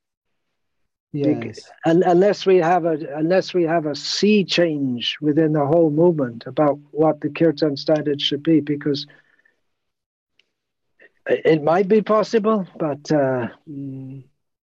Yes. And unless we have a unless we have a sea change within the whole movement about what the kirtan standards should be, because it might be possible, but uh, Mm.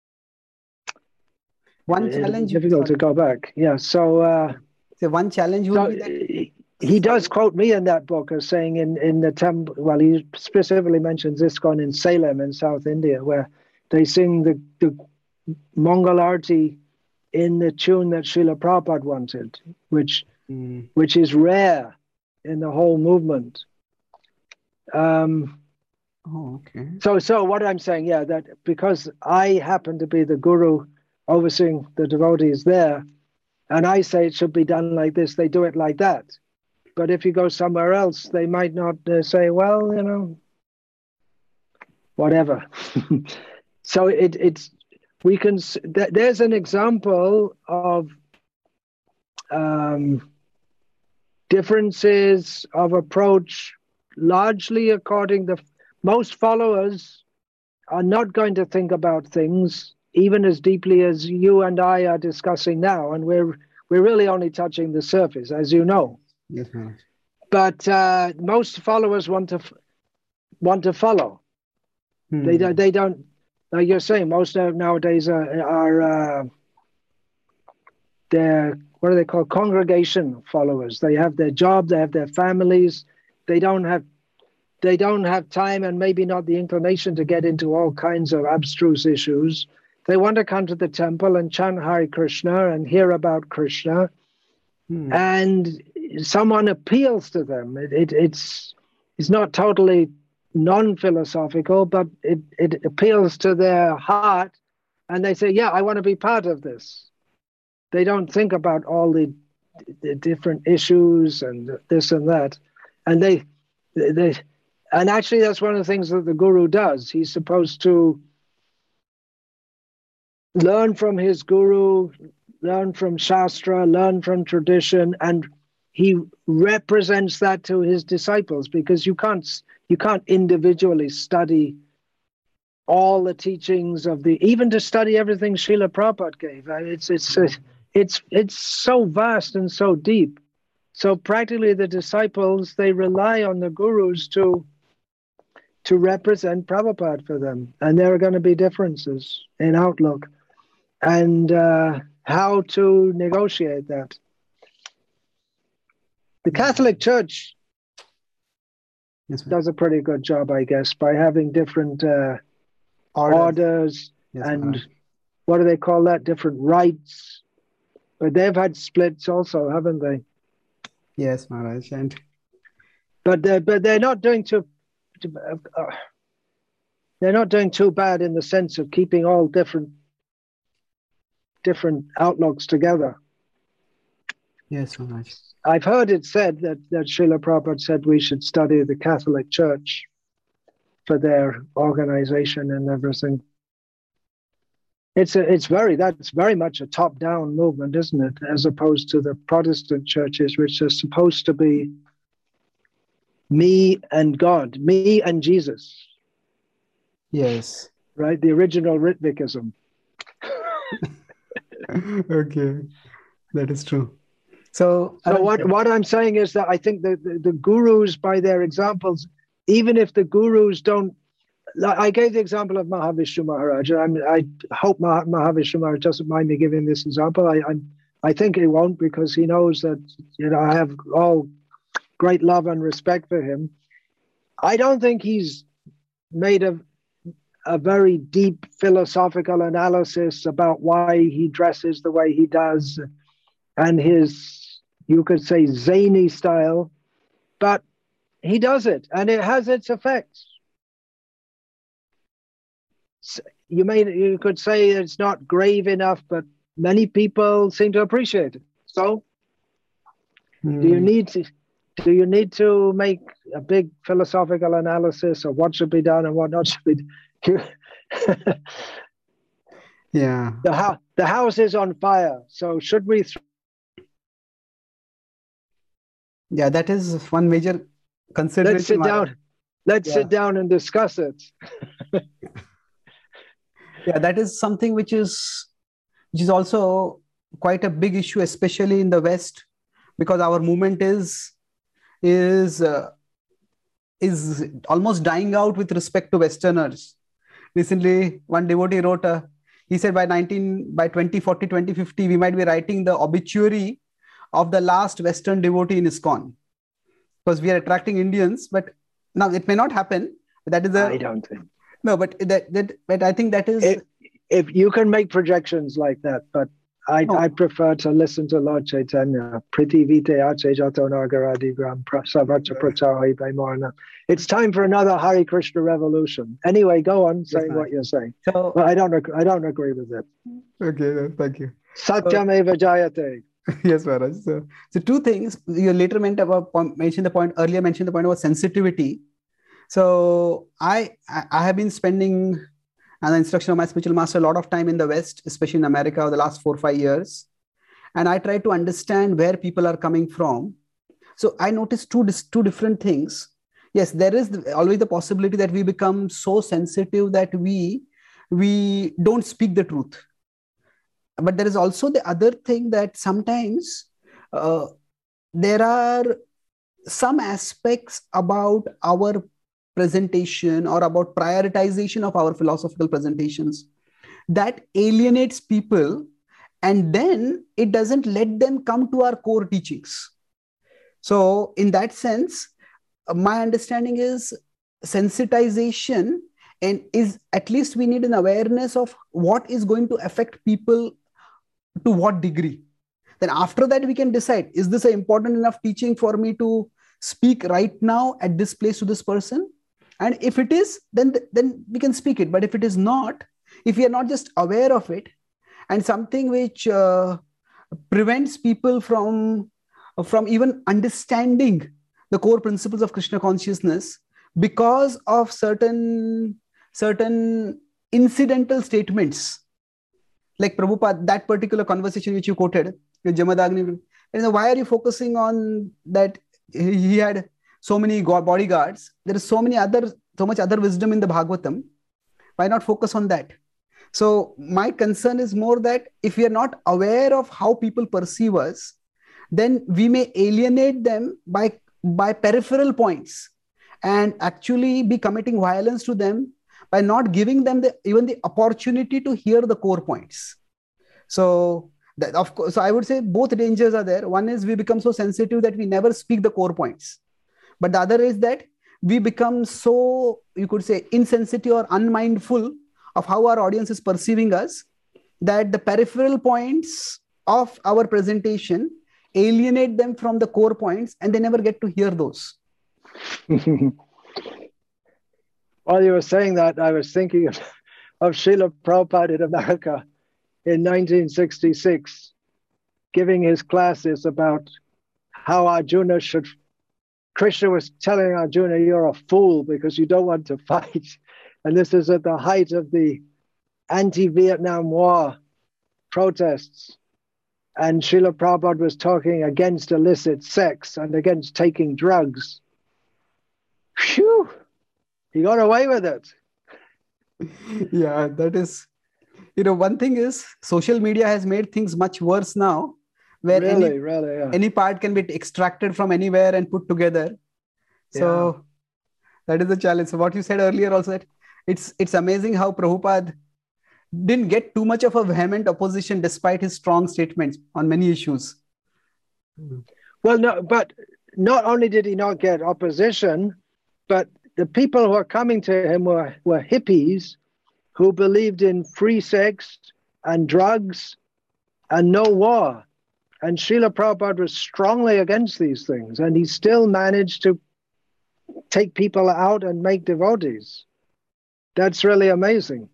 One it's challenge. difficult Sorry. to go back. Yeah. So. Uh, So one challenge would So be that. he, he does quote me in that book as saying in, in the temple, well, he specifically mentions ISKCON in Salem in South India, where they sing the, the Mangal Arti in the tune that Srila Prabhupada wanted, which, Mm. which is rare in the whole movement. Um, Oh, okay. so, so what I'm saying, yeah, that because I happen to be the guru overseeing the devotees there, and I say it should be done like this, they do it like that. But if you go somewhere else, they might not uh, say, well, you know, whatever. So it, it's, we can, th- there's an example of um, differences of approach, largely according to most followers are not going to think about things even as deeply as you and I are discussing now. And we're, we're really only touching the surface, as you know. Yes, Maharaj. But uh, most followers want to f- want to follow. Hmm. They don't. They don't. Like you're saying, most of nowadays are, are uh, they're what are they called? Congregation followers. They have their job. They have their families. They don't have they don't have time and maybe not the inclination to get into all kinds of abstruse issues. They want to come to the temple and chant Hare Krishna and hear about Krishna. Hmm. And someone appeals to them. It, it, it's, it's not totally non-philosophical, but it, it appeals to their heart. And they say, yeah, I want to be part of this. They don't think about all the, the different issues and this and that. And they, they, and actually that's one of the things that the guru does. He's supposed to learn from his guru, learn from Shastra, learn from tradition, and he represents that to his disciples, because you can't you can't individually study all the teachings of the, even to study everything Srila Prabhupada gave. It's it's it's it's so vast and so deep. So practically the disciples, they rely on the gurus to to represent Prabhupada for them, and there are going to be differences in outlook and uh, how to negotiate that. The Catholic Church yes, does a pretty good job, I guess, by having different uh, orders, orders yes, and ma'am. What do they call that? Different rites. But they've had splits also, haven't they? Yes, Maharaj. And but they're, but they're not doing too. Uh, they're not doing too bad in the sense of keeping all different different outlooks together. Yes, Maharaj. I've heard it said that, that Srila Prabhupada said we should study the Catholic Church for their organization and everything. It's a, it's very, that's very much a top-down movement, isn't it? As opposed to the Protestant churches, which are supposed to be me and God, me and Jesus. Yes. Right? The original Ritvikism. Okay. That is true. So, so what, what I'm saying is that I think that the, the gurus, by their examples, even if the gurus don't, I gave the example of Mahavishnu Maharaj. I'm, I hope Mah- Mahavishnu Maharaj doesn't mind me giving this example. I, I, I think he won't, because he knows that, you know, I have all great love and respect for him. I don't think he's made a, a very deep philosophical analysis about why he dresses the way he does and his, you could say, zany style, but he does it and it has its effects. You may, you could say it's not grave enough, but many people seem to appreciate it. So, mm. do you need to, do you need to make a big philosophical analysis of what should be done and what not should be done? Yeah. The house, the house is on fire. So should we? Th- yeah, that is one major consideration. Let's sit down. Let's yeah. sit down and discuss it. Yeah, that is something which is which is also quite a big issue, especially in the West, because our movement is is uh, is almost dying out with respect to Westerners. Recently, one devotee wrote a, he said by nineteen by twenty forty, twenty fifty, we might be writing the obituary of the last Western devotee in ISKCON, because we are attracting Indians. But now it may not happen. But that is a, I don't think. No, but that, that but I think that is... If, if you can make projections like that, but I, no. I prefer to listen to Lord Chaitanya. Priti vite ache jato nagaradigram savacha prachahi bhaimorna. It's time for another Hare Krishna revolution. Anyway, go on saying yes, what you're saying. So, but I don't, I don't agree with it. Okay, thank you. Satyam eva jayate. Yes, Maharaj. So, so two things. You later meant about, mentioned the point, earlier mentioned the point about sensitivity. So I, I have been spending on the instruction of my spiritual master a lot of time in the West, especially in America, over the last four or five years. And I try to understand where people are coming from. So I noticed two, two different things. Yes, there is always the possibility that we become so sensitive that we, we don't speak the truth. But there is also the other thing that sometimes uh, there are some aspects about our presentation or about prioritization of our philosophical presentations that alienates people, and then it doesn't let them come to our core teachings. So in that sense, my understanding is sensitization, and is at least we need an awareness of what is going to affect people to what degree. Then after that, we can decide, is this an important enough teaching for me to speak right now at this place to this person? And if it is, then, then we can speak it. But if it is not, if we are not just aware of it, and something which uh, prevents people from, from even understanding the core principles of Krishna consciousness because of certain, certain incidental statements, like Prabhupada, that particular conversation which you quoted with Jamadagni, you know, why are you focusing on that? He had so many bodyguards. There is so many other, so much other wisdom in the Bhagavatam. Why not focus on that? So my concern is more that if we are not aware of how people perceive us, then we may alienate them by, by peripheral points and actually be committing violence to them by not giving them the, even the opportunity to hear the core points. So that, of course, so I would say both dangers are there. One is we become so sensitive that we never speak the core points. But the other is that we become so, you could say, insensitive or unmindful of how our audience is perceiving us, that the peripheral points of our presentation alienate them from the core points and they never get to hear those. While you were saying that, I was thinking of, of Srila Prabhupada in America in nineteen sixty-six, giving his classes about how Arjuna should, Krishna was telling Arjuna, you're a fool because you don't want to fight. And this is at the height of the anti-Vietnam War protests. And Srila Prabhupada was talking against illicit sex and against taking drugs. Phew! He got away with it. Yeah, that is, you know, one thing is social media has made things much worse now, where really, any, really, yeah. any part can be extracted from anywhere and put together. So yeah. That is the challenge. So what you said earlier also, that it's, it's amazing how Prabhupada didn't get too much of a vehement opposition despite his strong statements on many issues. Well, no, but not only did he not get opposition, but the people who were coming to him were, were hippies who believed in free sex and drugs and no war. And Srila Prabhupada was strongly against these things, and he still managed to take people out and make devotees. That's really amazing.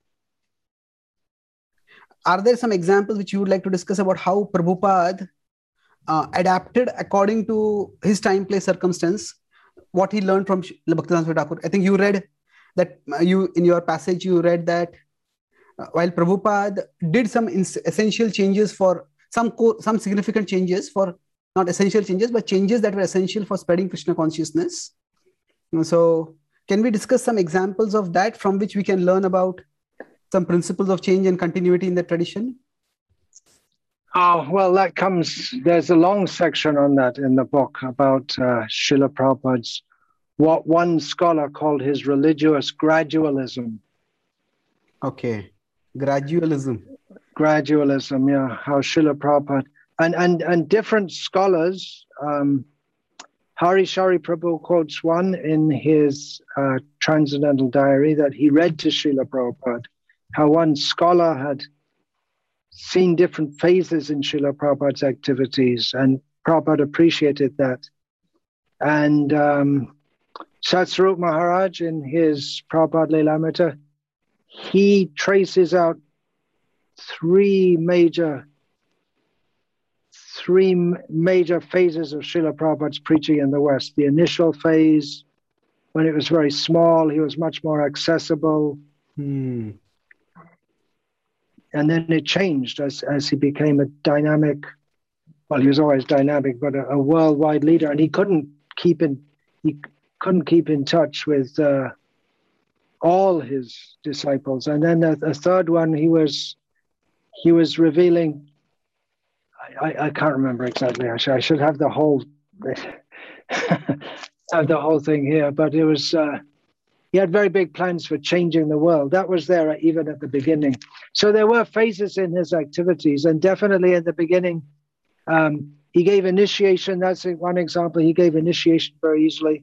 Are there some examples which you would like to discuss about how Prabhupada uh, adapted according to his time, place, circumstance, what he learned from Bhaktivedanta Swami Thakur? I think you read that, uh, you in your passage, you read that uh, while Prabhupada did some essential changes for, some, co some significant changes for, not essential changes, but changes that were essential for spreading Krishna consciousness. So can we discuss some examples of that from which we can learn about some principles of change and continuity in the tradition? Oh, well, that comes, there's a long section on that in the book about uh, Srila Prabhupada's, what one scholar called his religious gradualism. Okay, gradualism. Gradualism, yeah, how Srila Prabhupada, and, and, and different scholars, um, Hari Shari Prabhu quotes one in his uh, Transcendental Diary that he read to Srila Prabhupada, how one scholar had seen different phases in Srila Prabhupada's activities, and Prabhupada appreciated that. And um, Satsvarup Maharaj in his Prabhupada Lilamrita, he traces out three major three major phases of Srila Prabhupada's preaching in the West. The initial phase, when it was very small, he was much more accessible. Hmm. And then it changed as, as he became a dynamic, well, he was always dynamic, but a, a worldwide leader. And he couldn't keep in, he couldn't keep in touch with uh, all his disciples. And then the, the third one, he was, he was revealing, I, I can't remember exactly. I should, I should have the whole have the whole thing here. But it was uh, he had very big plans for changing the world. That was there even at the beginning. So there were phases in his activities, and definitely at the beginning, um, he gave initiation. That's one example. He gave initiation very easily.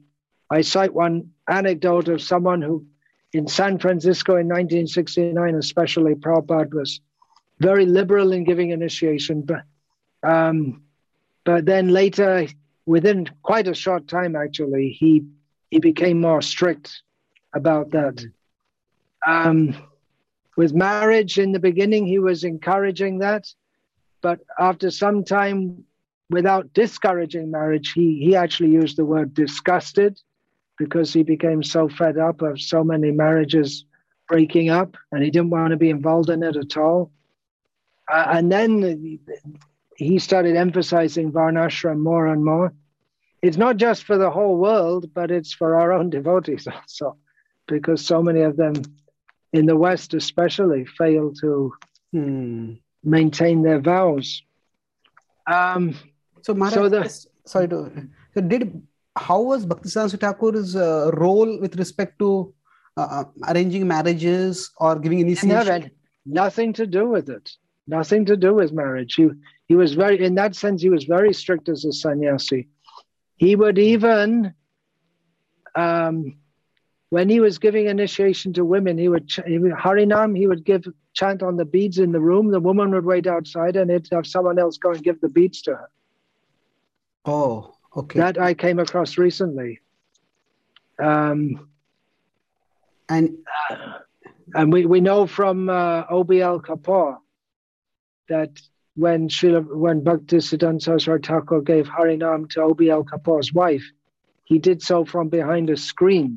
I cite one anecdote of someone who, in San Francisco in nineteen sixty-nine, especially, Prabhupada was very liberal in giving initiation, but um, but then later, within quite a short time, actually, he he became more strict about that. Um, with marriage, in the beginning, he was encouraging that, but after some time, without discouraging marriage, he he actually used the word disgusted, because he became so fed up of so many marriages breaking up, and he didn't want to be involved in it at all. Uh, and then he started emphasizing Varnashram more and more. It's not just for the whole world, but it's for our own devotees also, because so many of them in the West especially fail to Hmm. maintain their vows. Um, So, Maharaj, so the, just- sorry to. So, did how was Bhaktisiddhanta Thakur's uh, role with respect to uh, uh, arranging marriages or giving it initiation? never had nothing to do with it. Nothing to do with marriage. He he was very, in that sense, he was very strict as a sannyasi. He would even, um, when he was giving initiation to women, he would, ch- he would Harinam, he would give chant on the beads in the room. The woman would wait outside, and he'd have someone else go and give the beads to her. Oh, okay. That I came across recently. Um, And and we, we know from uh, O B L Kapoor that when Srila, when Bhaktisiddhanta Saraswati Thakur gave Harinam to O B L Kapoor's wife, he did so from behind a screen,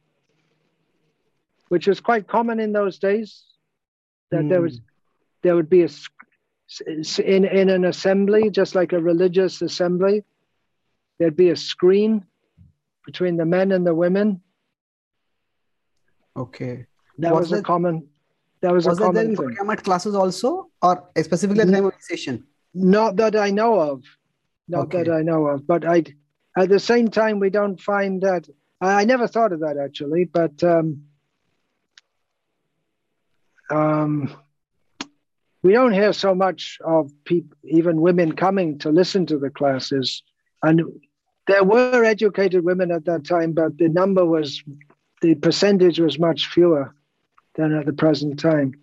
which was quite common in those days. That there was, there would be a sc- in in an assembly, just like a religious assembly, there'd be a screen between the men and the women. okay. That was, Was a that- common. That was, Was a that there common in thing. Gaudiya Math classes also, or specifically at the time of initiation? Not that I know of. Not Okay. that I know of. But I, at the same time, we don't find that. I, I never thought of that actually. But um, um, we don't hear so much of people, even women, coming to listen to the classes. And there were educated women at that time, but the number was, the percentage was much fewer than at the present time.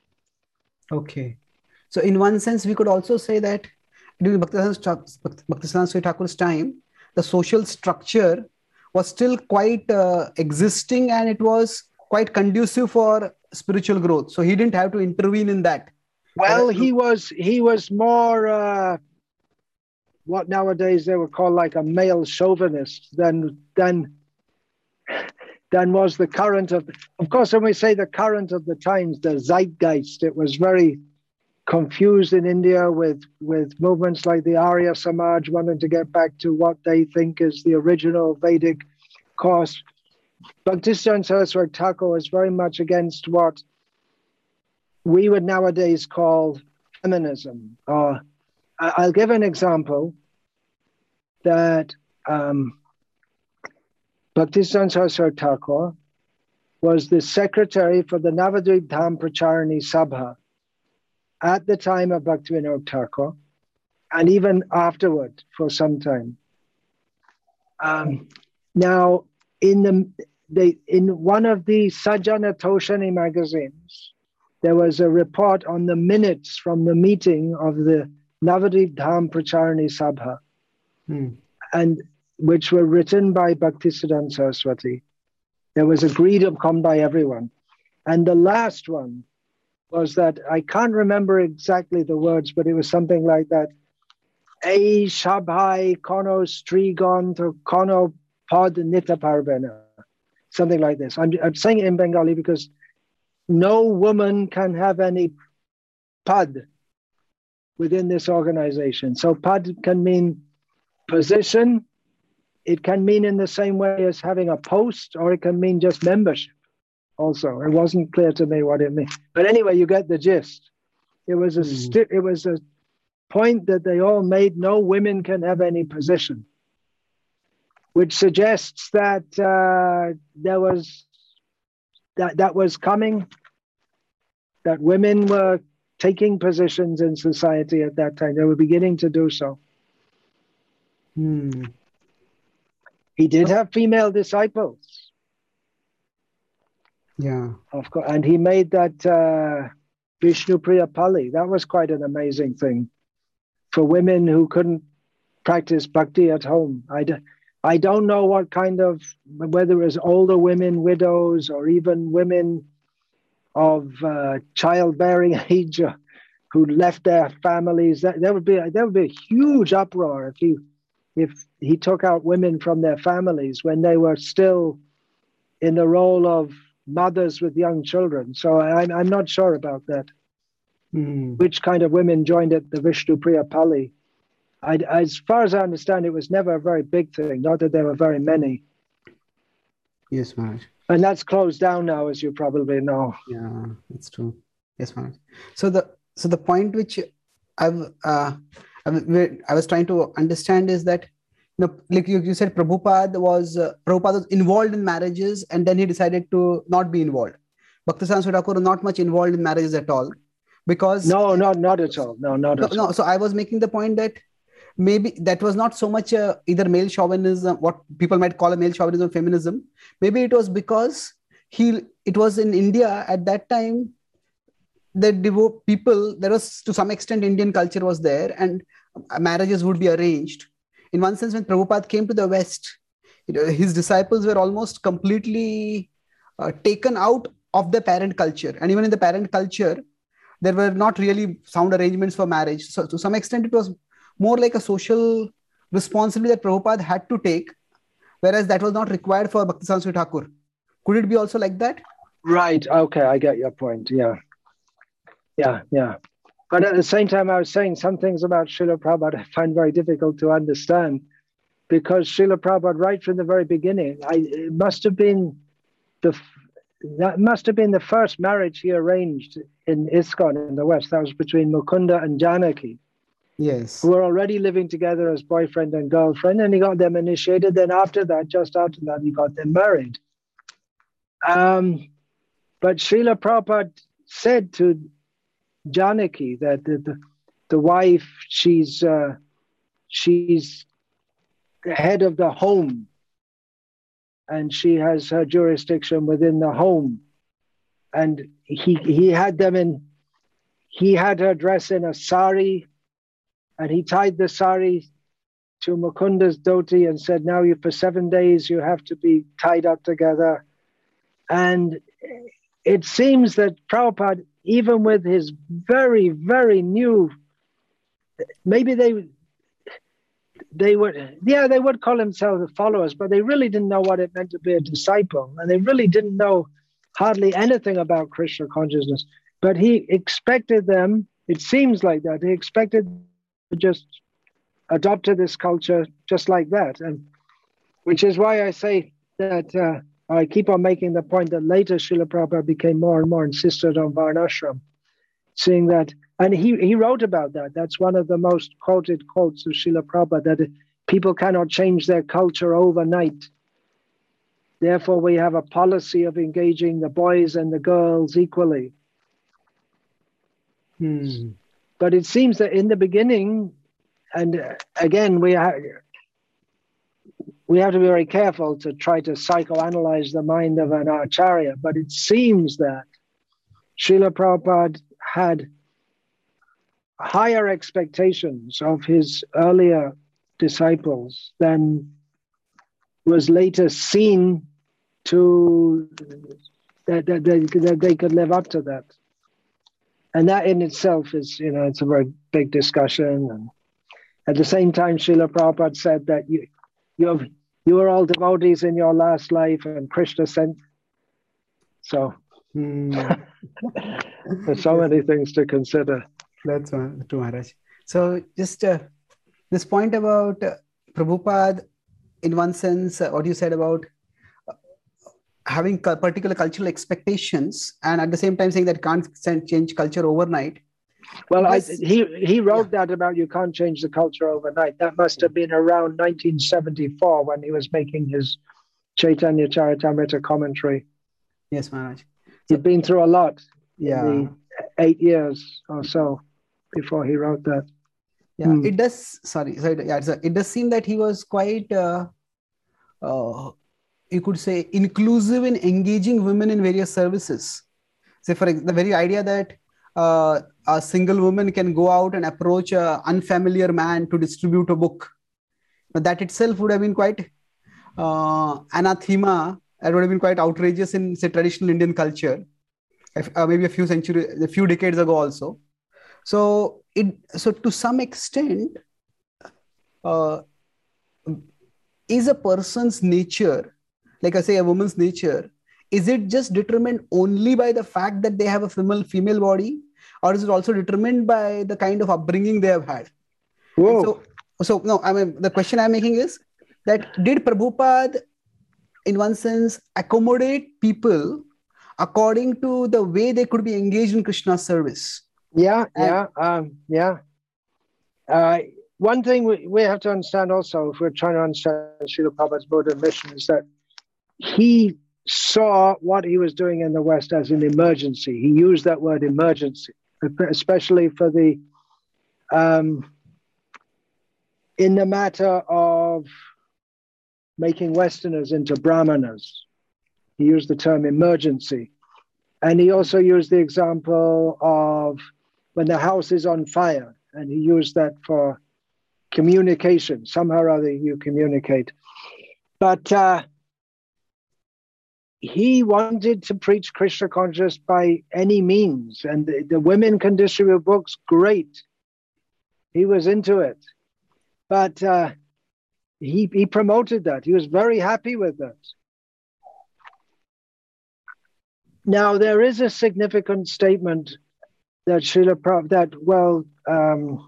Okay. So, in one sense, we could also say that during Bhaktisiddhanta Thakur's time, the social structure was still quite uh, existing, and it was quite conducive for spiritual growth. So, he didn't have to intervene in that. Well, he was he was more uh, what nowadays they would call like a male chauvinist than than than was the current of. Of course, when we say the current of the times, the zeitgeist, it was very confused in India with with movements like the Arya Samaj wanting to get back to what they think is the original Vedic course. Bhaktisiddhanta Saraswati Thakur was very much against what we would nowadays call feminism. Or I- I'll give an example that um, Bhaktisiddhanta Saraswati Thakur was the secretary for the Navadvip Dham Pracharani Sabha at the time of Bhaktivinoda Thakur, and even afterward for some time. Um, now, in the they, in one of the Sajjana Toshani magazines, there was a report on the minutes from the meeting of the Navadvip Dham Pracharani Sabha, Hmm. and which were written by Bhaktisiddhanta Saraswati. There was agreed upon by everyone. And the last one was that, I can't remember exactly the words, but it was something like that. Ei Shabhai Kono Strigon to Kono Pod Nita Parvena. Something like this. I'm, I'm saying it in Bengali because no woman can have any pad within this organization. So pad can mean position. It can mean in the same way as having a post, or it can mean just membership also. It wasn't clear to me what it meant. But anyway, you get the gist. It was a, Hmm. sti- it was a point that they all made: no women can have any position, which suggests that uh, there was that that was coming, that women were taking positions in society at that time. They were beginning to do so. Hmm. He did have female disciples. Yeah. Of course. And he made that uh, Vishnu Priya Pali. That was quite an amazing thing for women who couldn't practice bhakti at home. I, d- I don't know what kind of, whether it was older women, widows, or even women of uh, childbearing age uh, who left their families. That, that would be that would be a huge uproar if he if he took out women from their families when they were still in the role of mothers with young children. So I'm I'm not sure about that. Mm. Which kind of women joined at the Vishnu Priya Pali? I, as far as I understand, it was never a very big thing. Not that there were very many. Yes, Maharaj. And that's closed down now, as you probably know. Yeah, that's true. Yes, Maharaj. So the so the point which I've uh, I, I was trying to understand is that, you know, like you, you said, Prabhupada was uh, Prabhupada was involved in marriages, and then he decided to not be involved. Bhaktisiddhanta Thakur was not much involved in marriages at all, because no, not not at all. No, not so, at no. all. So I was making the point that maybe that was not so much uh, either male chauvinism, what people might call a male chauvinism, feminism. Maybe it was because he it was in India at that time that devote people, there was to some extent Indian culture was there, and marriages would be arranged. In one sense, when Prabhupada came to the West, you know, his disciples were almost completely uh, taken out of the parent culture. And even in the parent culture, there were not really sound arrangements for marriage. So to some extent, it was more like a social responsibility that Prabhupada had to take, whereas that was not required for Bhaktisiddhanta Thakur. Could it be also like that? Right. Okay, I get your point. Yeah. Yeah, yeah. But at the same time, I was saying some things about Srila Prabhupada I find very difficult to understand, because Srila Prabhupada, right from the very beginning, I, it must have been the that must have been the first marriage he arranged in ISKCON in the West. That was between Mukunda and Janaki. Yes. Who were already living together as boyfriend and girlfriend, and he got them initiated. Then after that, just after that, he got them married. Um, but Srila Prabhupada said to Janaki that the, the, the wife, she's uh, she's the head of the home, and she has her jurisdiction within the home. And he he had them in, he had her dress in a sari, and he tied the sari to Mukunda's dhoti and said, now you for seven days you have to be tied up together. And it seems that Prabhupada, even with his very, very new, maybe they they would, yeah, they would call themselves followers, but they really didn't know what it meant to be a disciple. And they really didn't know hardly anything about Krishna consciousness. But he expected them, it seems like that, he expected to just adopt to this culture just like that. And which is why I say that, uh, I keep on making the point that later Srila Prabhupada became more and more insistent on Varnashram, seeing that, and he, he wrote about that. That's one of the most quoted quotes of Srila Prabhupada, that people cannot change their culture overnight. Therefore, we have a policy of engaging the boys and the girls equally. Hmm. But it seems that in the beginning, and uh, again, we have, we have to be very careful to try to psychoanalyze the mind of an acharya, but it seems that Srila Prabhupada had higher expectations of his earlier disciples than was later seen to, that, that, that, that they could live up to that. And that in itself is, you know, it's a very big discussion. And at the same time, Srila Prabhupada said that you, you have, you were all devotees in your last life, and Krishna sent. So Hmm. there's so many things to consider. That's one, true, Maharaj. So just uh, this point about uh, Prabhupada, in one sense, uh, what you said about uh, having cu- particular cultural expectations, and at the same time saying that can't send- change culture overnight. Well, I, This- he he wrote yeah. that about you can't change the culture overnight. That must have been around nineteen seventy-four when he was making his Chaitanya Charitamrita commentary. Yes, Maharaj. He'd been through a lot Yeah. in the eight years or so before he wrote that. Yeah, Hmm. it does. Sorry, sorry. Yeah, it's a- it does seem that he was quite uh, uh, you could say, inclusive in engaging women in various services. Say, for ex- the very idea that uh, a single woman can go out and approach an unfamiliar man to distribute a book. Now, that itself would have been quite uh, anathema. It would have been quite outrageous in, say, traditional Indian culture, if, uh, maybe a few centuries, a few decades ago also. So, it so to some extent, uh, is a person's nature, like I say, a woman's nature, is it just determined only by the fact that they have a female female body, or is it also determined by the kind of upbringing they have had? Whoa. So, so no, I mean, the question I'm making is that did Prabhupada, in one sense, accommodate people according to the way they could be engaged in Krishna's service? Yeah, And, yeah, um, yeah. Uh, one thing we, we have to understand also, if we're trying to understand Srila Prabhupada's Buddha mission, is that he saw what he was doing in the West as an emergency. He used that word emergency, especially for the, um, in the matter of making Westerners into Brahmanas. He used the term emergency. And he also used the example of when the house is on fire, and he used that for communication. Somehow or other you communicate. But uh, he wanted to preach Krishna consciousness by any means. And the, the women can distribute books, great. He was into it. But uh, he, he promoted that. He was very happy with that. Now, there is a significant statement that Srila Prabhupada, that, well, um,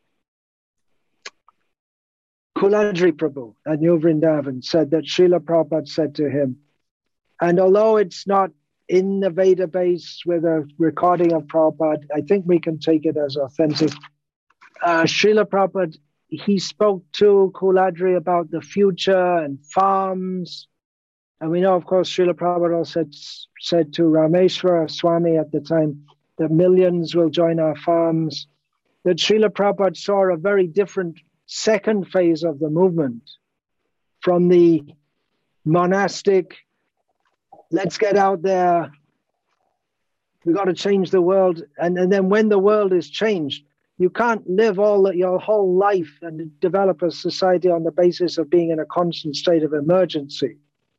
Kuladri Prabhu at New Vrindavan said that Srila Prabhupada said to him, and although it's not in the Veda base with a recording of Prabhupada, I think we can take it as authentic. Uh, Srila Prabhupada, he spoke to Kuladri about the future and farms. And we know, of course, Srila Prabhupada also said, said to Rameshwara Swami at the time that millions will join our farms. That Srila Prabhupada saw a very different second phase of the movement from the monastic, let's get out there, we got to change the world. And, and then when the world is changed, you can't live all your whole life and develop a society on the basis of being in a constant state of emergency.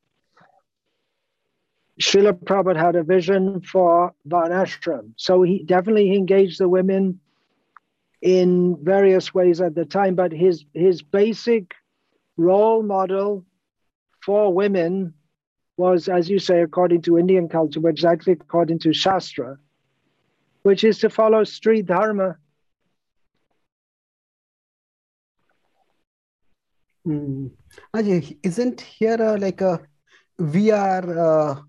Srila Prabhupada had a vision for Varnashram. So he definitely engaged the women in various ways at the time, but his, his basic role model for women was, as you say, according to Indian culture, but exactly according to Shastra, which is to follow Sri Dharma. mm, Ajay, isn't here uh, like a, we are uh,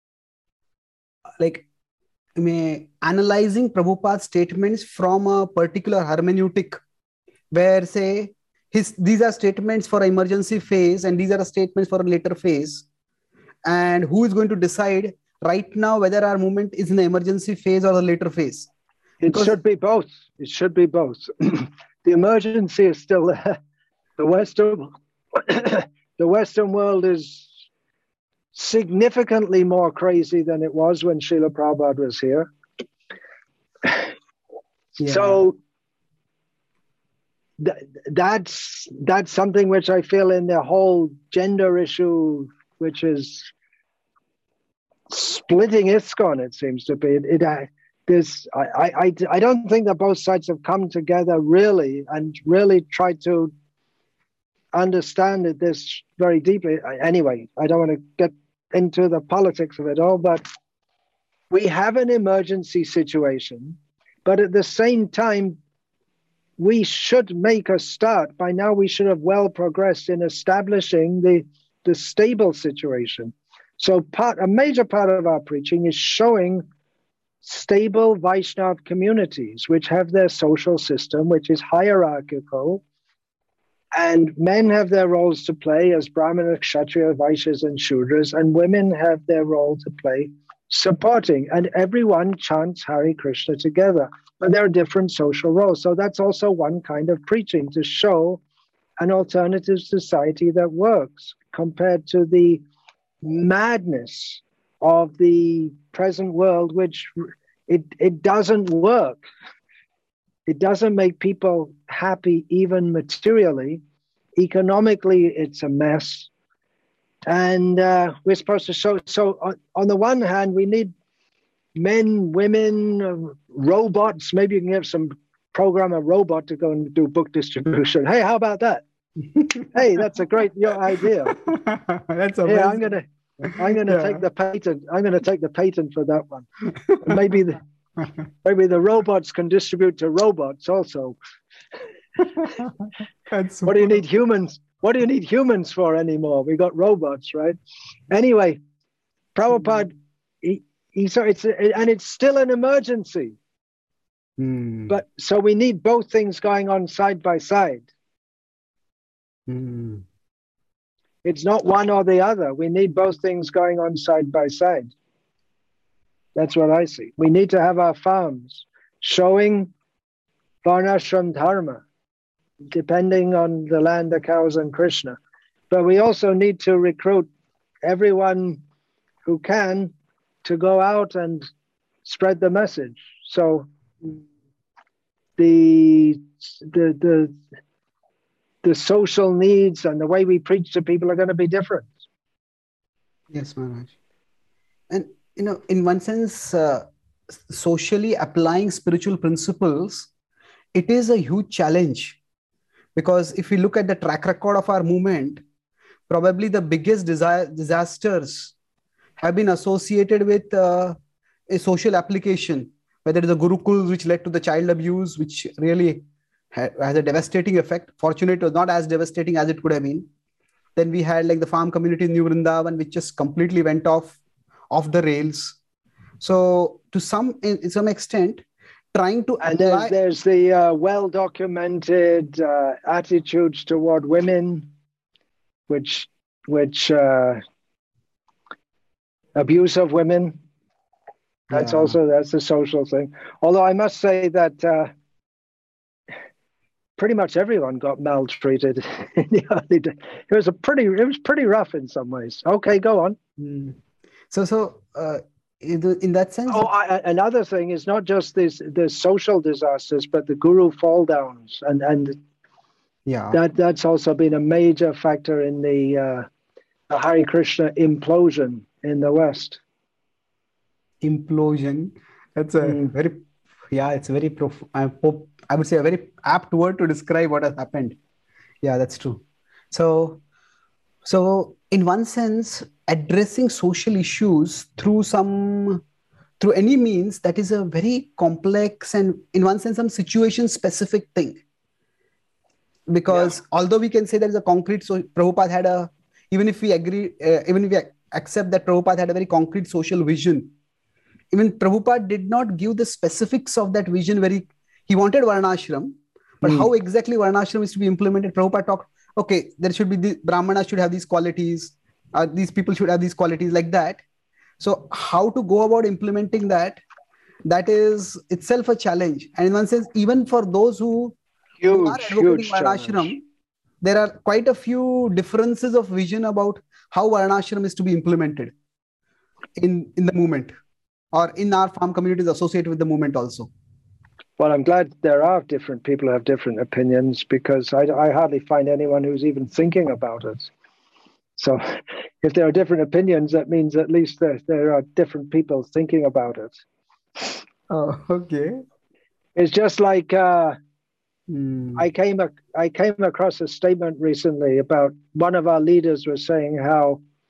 like may analyzing Prabhupada's statements from a particular hermeneutic, where say his these are statements for an emergency phase and these are statements for a later phase, and who is going to decide right now whether our movement is in the emergency phase or the later phase? It Because should be both. It should be both. The emergency is still there. The Western, the Western world is significantly more crazy than it was when Srila Prabhupada was here. yeah. So th- that's that's something which I feel in the whole gender issue, which is splitting ISKCON, it seems to be. It, it uh, this I, I I I don't think that both sides have come together really and really tried to understand it this very deeply. Anyway, I don't want to get into the politics of it all, but we have an emergency situation, but at the same time, we should make a start. By now, we should have well progressed in establishing the, the stable situation. So part, a major part of our preaching is showing stable Vaishnava communities, which have their social system, which is hierarchical, and men have their roles to play as Brahmana, Kshatriya, Vaishyas, and Shudras, and women have their role to play supporting, and everyone chants Hare Krishna together. But there are different social roles. So that's also one kind of preaching, to show an alternative society that works. compared to the madness of the present world, which it, it doesn't work. It doesn't make people happy, even materially. Economically, it's a mess. And uh, we're supposed to show, so on, on the one hand, we need men, women, uh, robots. Maybe you can have some program a robot to go and do book distribution. Hey, how about that? Hey, that's a great your idea. That's amazing. Yeah, I'm gonna, I'm gonna yeah. take the patent. I'm gonna take the patent for that one. Maybe the, maybe the robots can distribute to robots also. That's what do you need humans? What do you need humans for anymore? We got robots, right? Anyway, Prabhupada, he, he so it's and it's still an emergency. Mm. But so we need both things going on side by side. Mm. It's not one or the other. We need both things going on side by side. That's what I see. We need to have our farms showing Varnashram Dharma, depending on the land, the cows, and Krishna. But we also need to recruit everyone who can to go out and spread the message. So the the the the social needs and the way we preach to people are going to be different. Yes, Maharaj. And you know, in one sense, uh, socially applying spiritual principles, it is a huge challenge. Because if we look at the track record of our movement, probably the biggest desire, disasters have been associated with uh, a social application, whether it is the Gurukuls, which led to the child abuse, which really ha- has a devastating effect. Fortunately, it was not as devastating as it could have been. Then we had like the farm community in New Vrindavan, which just completely went off, off the rails. So to some, in, in some extent, trying to and there's, there's the uh, well-documented uh, attitudes toward women, which which uh, abuse of women. That's yeah. also that's the social thing. Although I must say that uh, pretty much everyone got maltreated in the early days. It was a pretty it was pretty rough in some ways. Okay, go on. Mm. So so. Uh... In that sense, oh, I, another thing is not just this the social disasters, but the guru fall downs, and and yeah, that that's also been a major factor in the, uh, the Hare Krishna implosion in the West. Implosion. That's a mm. very yeah. It's a very prof. I hope I would say a very apt word to describe what has happened. Yeah, that's true. So, so in one sense, addressing social issues through some through any means, that is a very complex and in one sense some situation specific thing, because yeah. although we can say there is a concrete, so Prabhupada had a, even if we agree uh, even if we accept that Prabhupada had a very concrete social vision, even Prabhupada did not give the specifics of that vision. Very he wanted Varnashram, but mm. how exactly Varnashram is to be implemented, Prabhupada talked, okay, there should be the Brahmana should have these qualities, Uh, these people should have these qualities like that. So how to go about implementing that, that is itself a challenge. And in one sense, even for those who, huge, who are advocating Varnashram, challenge. There are quite a few differences of vision about how Varnashram is to be implemented in, in the movement or in our farm communities associated with the movement also. Well, I'm glad there are different people who have different opinions, because I, I hardly find anyone who's even thinking about it. So if there are different opinions, that means at least there, there are different people thinking about it. Oh, okay. It's just like uh, hmm. I came I came across a statement recently about one of our leaders was saying how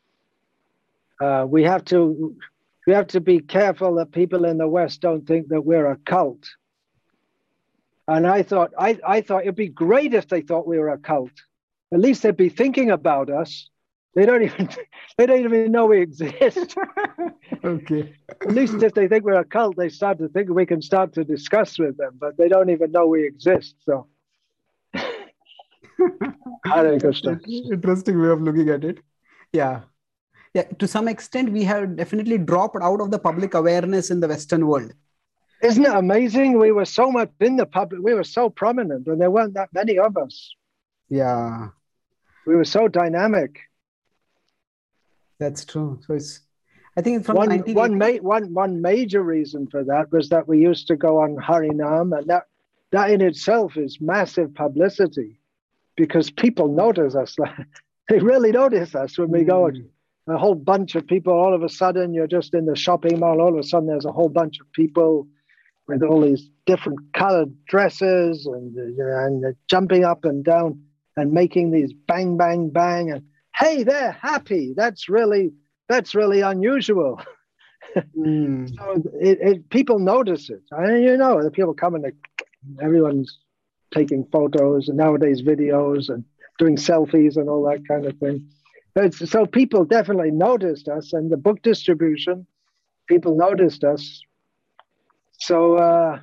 uh, we have to we have to be careful that people in the West don't think that we're a cult. And I thought I, I thought it'd be great if they thought we were a cult. At least they'd be thinking about us. They don't even they don't even know we exist. Okay. At least if they think we're a cult, they start to think we can start to discuss with them, but they don't even know we exist. So Hare Krishna. Interesting way of looking at it. Yeah. Yeah. To some extent, we have definitely dropped out of the public awareness in the Western world. Isn't it amazing? We were so much in the public, we were so prominent, and there weren't that many of us. Yeah. We were so dynamic. That's true. So it's, I think it's from One, nineteen eighty. one, ma- one, one major reason for that was that we used to go on Harinam, and that, that in itself is massive publicity because people notice us. They really notice us when we go. Mm. A whole bunch of people, all of a sudden, you're just in the shopping mall. All of a sudden, there's a whole bunch of people with all these different colored dresses and, and jumping up and down and making these bang, bang, bang. And hey, they're happy. That's really, that's really unusual. Mm. So it, it, people notice it. I mean, you know, the people coming to, everyone's taking photos and nowadays videos and doing selfies and all that kind of thing. It's, so people definitely noticed us, and the book distribution, people noticed us. So uh,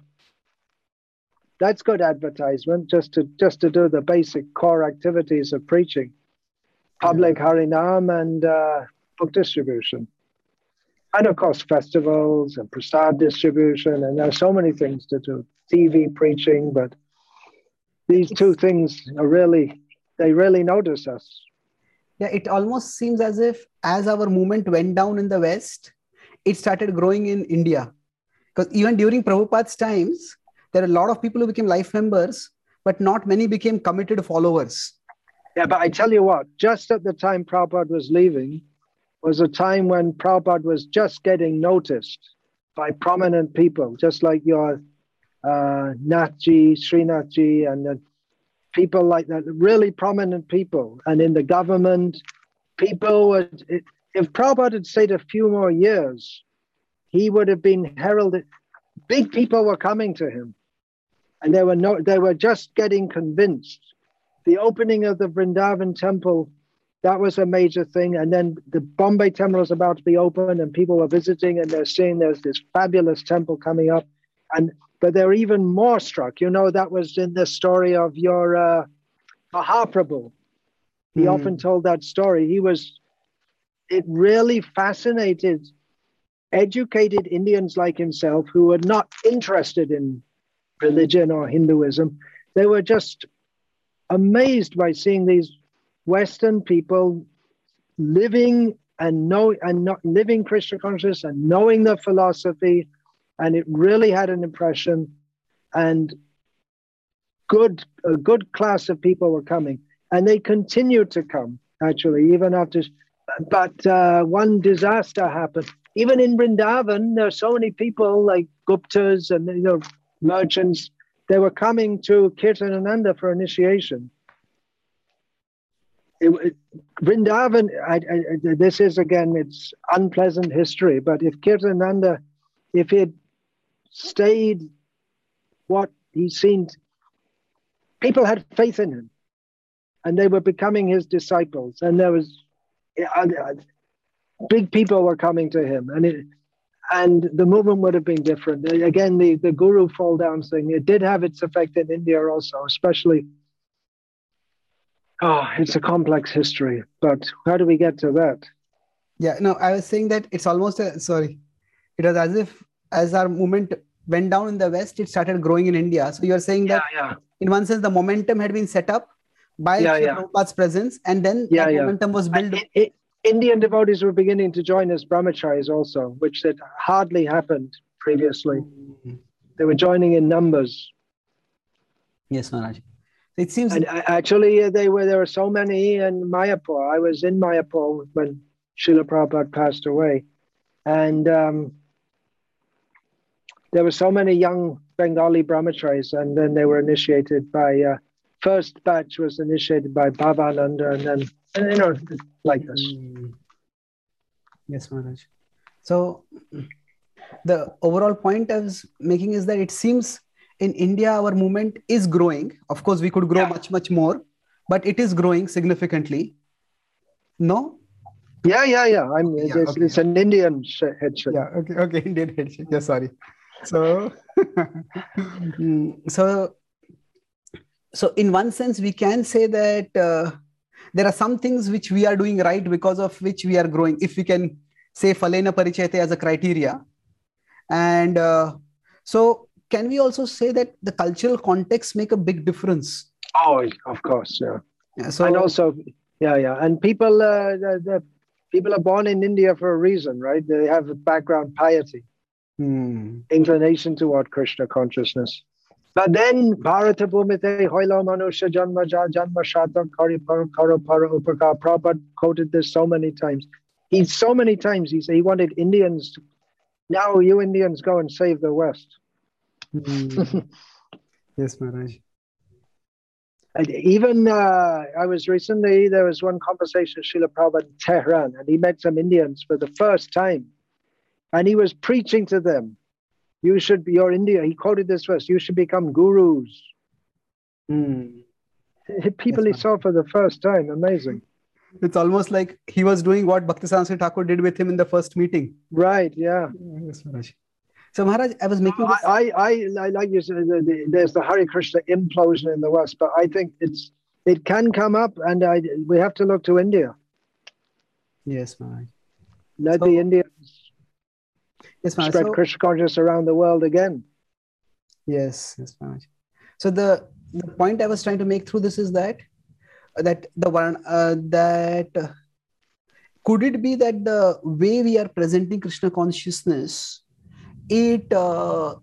that's good advertisement, just to just to do the basic core activities of preaching, public Yeah. Harinam and uh, book distribution. And of course, festivals and prasad distribution, and there are so many things to do. T V preaching, but these two things are really, they really notice us. Yeah, it almost seems as if as our movement went down in the West, it started growing in India. Because even during Prabhupada's times, there are a lot of people who became life members, but not many became committed followers. Yeah, but I tell you what, just at the time Prabhupada was leaving was a time when Prabhupada was just getting noticed by prominent people, just like your uh, Nathji, Srinathji, and the people like that, really prominent people. And in the government, people would, if Prabhupada had stayed a few more years, he would have been heralded. Big people were coming to him, and they were no, they were just getting convinced. The opening of the Vrindavan temple, that was a major thing. And then the Bombay temple was about to be opened, and people were visiting, and they're seeing there's this fabulous temple coming up. And but they're even more struck. You know, that was in the story of your uh, Mahaprabhu. He Hmm. often told that story. He was, it really fascinated educated Indians like himself who were not interested in religion or Hinduism. They were just amazed by seeing these Western people living and know and not living Krishna consciousness and knowing the philosophy, and it really had an impression. And good a good class of people were coming, and they continued to come actually even after. But uh, one disaster happened. Even in Vrindavan, there are so many people like Guptas and you know merchants. They were coming to Kirtanananda for initiation. It, it, Vrindavan, I, I, this is again, it's unpleasant history, but if Kirtananda, if he had stayed what he seemed, people had faith in him and they were becoming his disciples. And there was, uh, big people were coming to him, and it, and the movement would have been different. Again, the, the Guru fall down thing, it did have its effect in India also, especially. Oh, it's a complex history, but how do we get to that? Yeah, no, I was saying that it's almost a, sorry. It was as if as our movement went down in the West, it started growing in India. So you're saying that yeah, yeah. in one sense, the momentum had been set up by yeah, yeah. Prabhupada's presence, and then yeah, that yeah. momentum was built. It, it, Indian devotees were beginning to join as brahmacharis also, which had hardly happened previously. Mm-hmm. They were joining in numbers. Yes, Maharaj. It seems and actually they were there were so many in Mayapur. I was in Mayapur when Srila Prabhupada passed away, and um, there were so many young Bengali brahmacharis, and then they were initiated by uh, first batch was initiated by Bhavananda, and then and, you know like this. Yes, Maharaj. So the overall point I was making is that it seems in India, our movement is growing. Of course, we could grow yeah. much, much more, but it is growing significantly. No? Yeah, yeah, yeah. I'm, yeah it's, okay. it's an Indian headship. Yeah, okay, okay, Indian headship. Yeah, sorry. So, so, so in one sense, we can say that uh, there are some things which we are doing right because of which we are growing. If we can say Phalena Parichayate as a criteria. And uh, so, can we also say that the cultural context make a big difference? Oh, of course, yeah. yeah so, and also, yeah, yeah. And people, uh, the, the People are born in India for a reason, right? They have a background piety, Hmm. inclination toward Krishna consciousness. But then Bharata Bhumite Hoilo Manusha Janma Ja Janma Shatam Kari Para Karo Para Upaka. Prabhupada quoted this so many times. He so many times he said he wanted Indians to, now you Indians go and save the West. Hmm. Yes, Maharaj. And even uh, I was recently, there was one conversation with Srila Prabhupada in Tehran, and he met some Indians for the first time. And he was preaching to them. You should be, you're India. He quoted this verse, you should become gurus. Hmm. People Yes, he saw for the first time. Amazing. It's almost like he was doing what Bhaktisiddhanta Thakur did with him in the first meeting. Right, yeah. Yes, Maharaj. So Maharaj, I was making this... I, I, I like you said, the, the, there's the Hare Krishna implosion in the West, but I think it's it can come up, and I, we have to look to India. Yes, Maharaj. Let So- the Indians Yes, Maharaj. spread So- Krishna consciousness around the world again. Yes, yes, Maharaj. So the, the point I was trying to make through this is that that the one uh, that uh, could it be that the way we are presenting Krishna consciousness, it uh,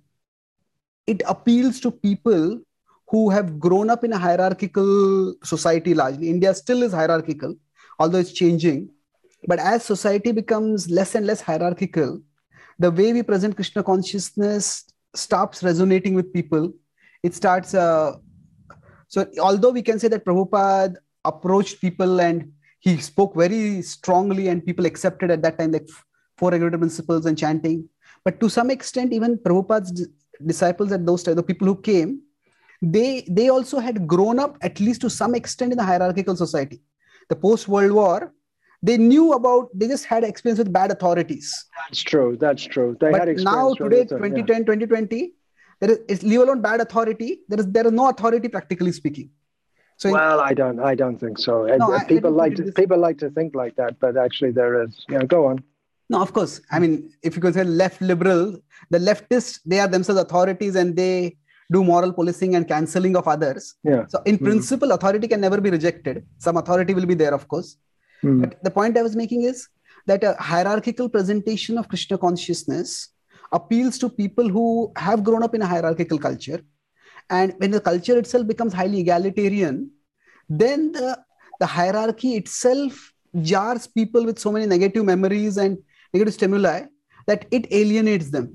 it appeals to people who have grown up in a hierarchical society largely. India still is hierarchical, although it's changing. But as society becomes less and less hierarchical, the way we present Krishna consciousness stops resonating with people. It starts, uh, so although we can say that Prabhupada approached people and he spoke very strongly and people accepted at that time, like four regulator principles and chanting. But to some extent, even Prabhupada's d- disciples at those times, the people who came, they, they also had grown up, at least to some extent, in the hierarchical society. The post-World War, they knew about, they just had experience with bad authorities. That's true. That's true. They had But experience now, with today, it, yeah. twenty ten, twenty twenty, there is, it's leave alone bad authority, there is, there is no authority practically speaking. So in- Well, I don't. I don't think so. And, No, uh, I- let people me put like it to this- people like to think like that, but actually there is. Yeah, go on. No, of course. I mean, if you could say left liberal, the leftists, they are themselves authorities and they do moral policing and cancelling of others. Yeah. So in Mhm. principle, authority can never be rejected. Some authority will be there, of course. Mm. But the point I was making is that a hierarchical presentation of Krishna consciousness appeals to people who have grown up in a hierarchical culture. And when the culture itself becomes highly egalitarian, then the, the hierarchy itself jars people with so many negative memories and negative stimuli that it alienates them.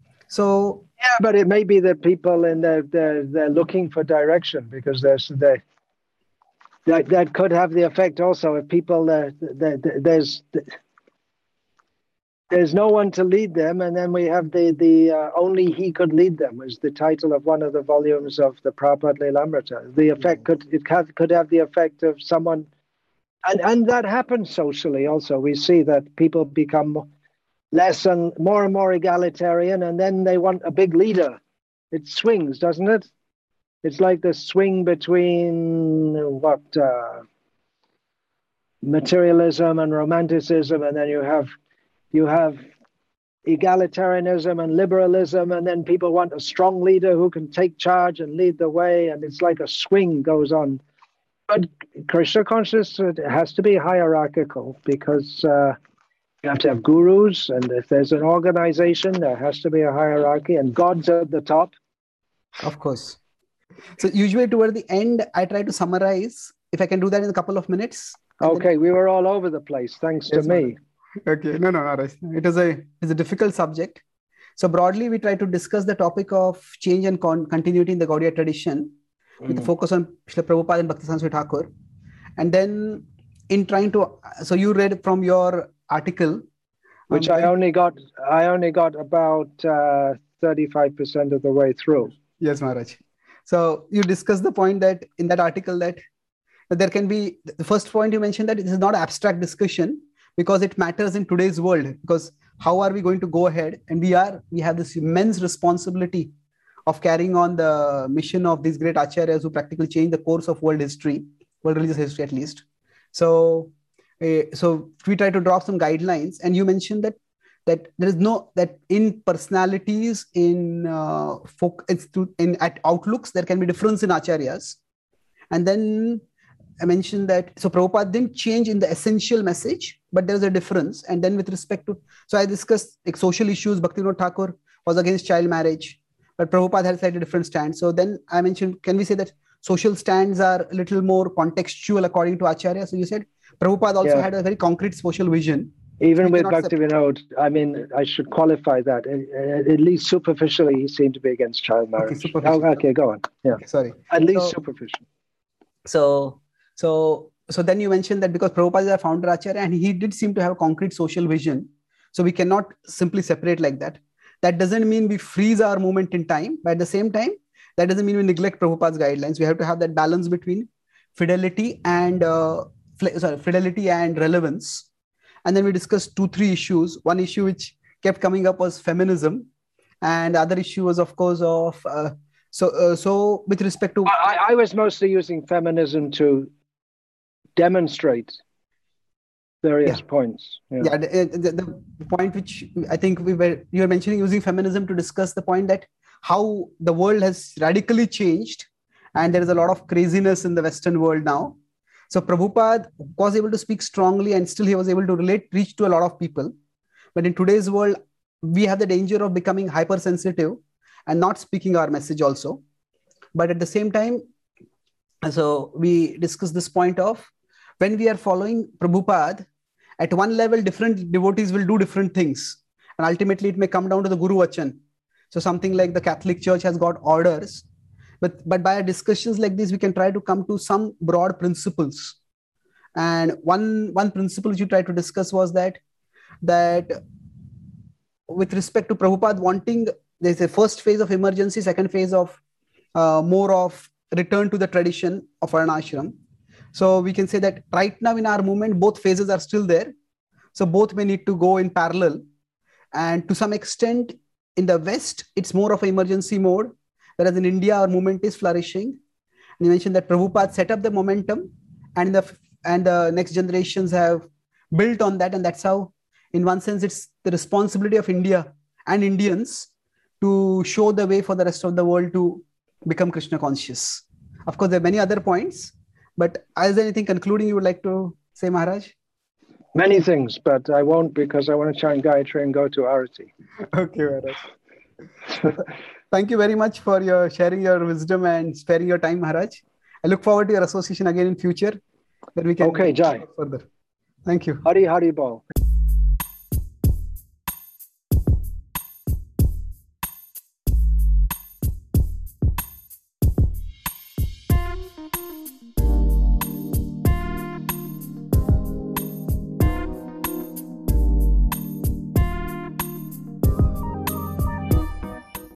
So, Yeah, but it may be that people and they're they're they're looking for direction because there's they that that could have the effect also if people uh, th- th- there's there's no one to lead them, and then we have the the uh, only he could lead them was the title of one of the volumes of the Prabhupada Lilamrita. The effect could it have, could have the effect of someone, and and that happens socially also. We see that people become less and more and more egalitarian, and then they want a big leader. It swings, doesn't it? It's like the swing between what uh, materialism and romanticism, and then you have you have egalitarianism and liberalism, and then people want a strong leader who can take charge and lead the way, and it's like a swing goes on. But Krishna consciousness has to be hierarchical because uh, you have to have gurus, and if there's an organization, there has to be a hierarchy, and God's at the top. of course. So usually toward the end, I try to summarize, if I can do that in a couple of minutes. And then- Okay, we were all over the place, thanks Yes, to me. Okay, no, no, Arash. It is a it's a difficult subject. So broadly, we try to discuss the topic of change and con- continuity in the Gaudiya tradition, with a Mm. focus on Srila Prabhupada and Bhaktisiddhanta Swami Thakur. And then, in trying to, so you read from your article, Which um, I only got, I only got about uh, thirty-five percent of the way through. Yes, Maharaj. So you discussed the point that in that article that there can be the first point you mentioned that this is not an abstract discussion because it matters in today's world. Because how are we going to go ahead? And we are we have this immense responsibility of carrying on the mission of these great acharyas who practically changed the course of world history, world religious history at least. So, uh, so we try to drop some guidelines, and you mentioned that that there is no that in personalities in uh, folk in at outlooks there can be difference in acharyas, and then I mentioned that, so Prabhupada didn't change in the essential message, but there's a difference. And then with respect to, so I discussed like social issues, Bhaktivinoda Thakur was against child marriage, but Prabhupada had slightly different stand. So then I mentioned, can we say that social stands are a little more contextual according to Acharya? So you said Prabhupada also yeah. had a very concrete social vision. Even with Bhaktivinoda, I mean, I should qualify that. At least superficially, he seemed to be against child marriage. Okay, oh, okay go on. Yeah, okay, sorry. At least so, superficial. So, so, so then you mentioned that because Prabhupada is a founder Acharya, and he did seem to have a concrete social vision. So we cannot simply separate like that. That doesn't mean we freeze our movement in time, but at the same time, that doesn't mean we neglect Prabhupada's guidelines. We have to have that balance between fidelity and uh, sorry, fidelity and relevance. And then we discussed two, three issues. One issue which kept coming up was feminism, and the other issue was, of course, of uh, so uh, so with respect to. I, I was mostly using feminism to demonstrate various yeah. points. Yeah, yeah the, the, the point which I think we were you were mentioning using feminism to discuss the point that how the world has radically changed, and there is a lot of craziness in the Western world now. So Prabhupada was able to speak strongly, and still he was able to relate, reach to a lot of people. But in today's world, we have the danger of becoming hypersensitive and not speaking our message also. But at the same time, so we discussed this point of when we are following Prabhupada, at one level, different devotees will do different things. And ultimately, it may come down to the Guru Vachan. So something like the Catholic Church has got orders. But, but by discussions like this, we can try to come to some broad principles. And one, one principle which you tried to discuss was that, that with respect to Prabhupada wanting, there's a first phase of emergency, second phase of uh, more of return to the tradition of Varnashram. So we can say that right now in our movement, both phases are still there. So both may need to go in parallel. And to some extent, in the West, it's more of an emergency mode. Whereas in India, our movement is flourishing. And you mentioned that Prabhupada set up the momentum, and the and the next generations have built on that. And that's how, in one sense, it's the responsibility of India and Indians to show the way for the rest of the world to become Krishna conscious. Of course, there are many other points, but is there anything concluding you would like to say, Maharaj? Many things, but I won't, because I want to chant Gayatri and go to Arati. Okay, Maharaj. Thank you very much for your sharing your wisdom and sparing your time, Maharaj. I look forward to your association again in future, where we can okay, Jai. further. Thank you. Hari Hari Bol.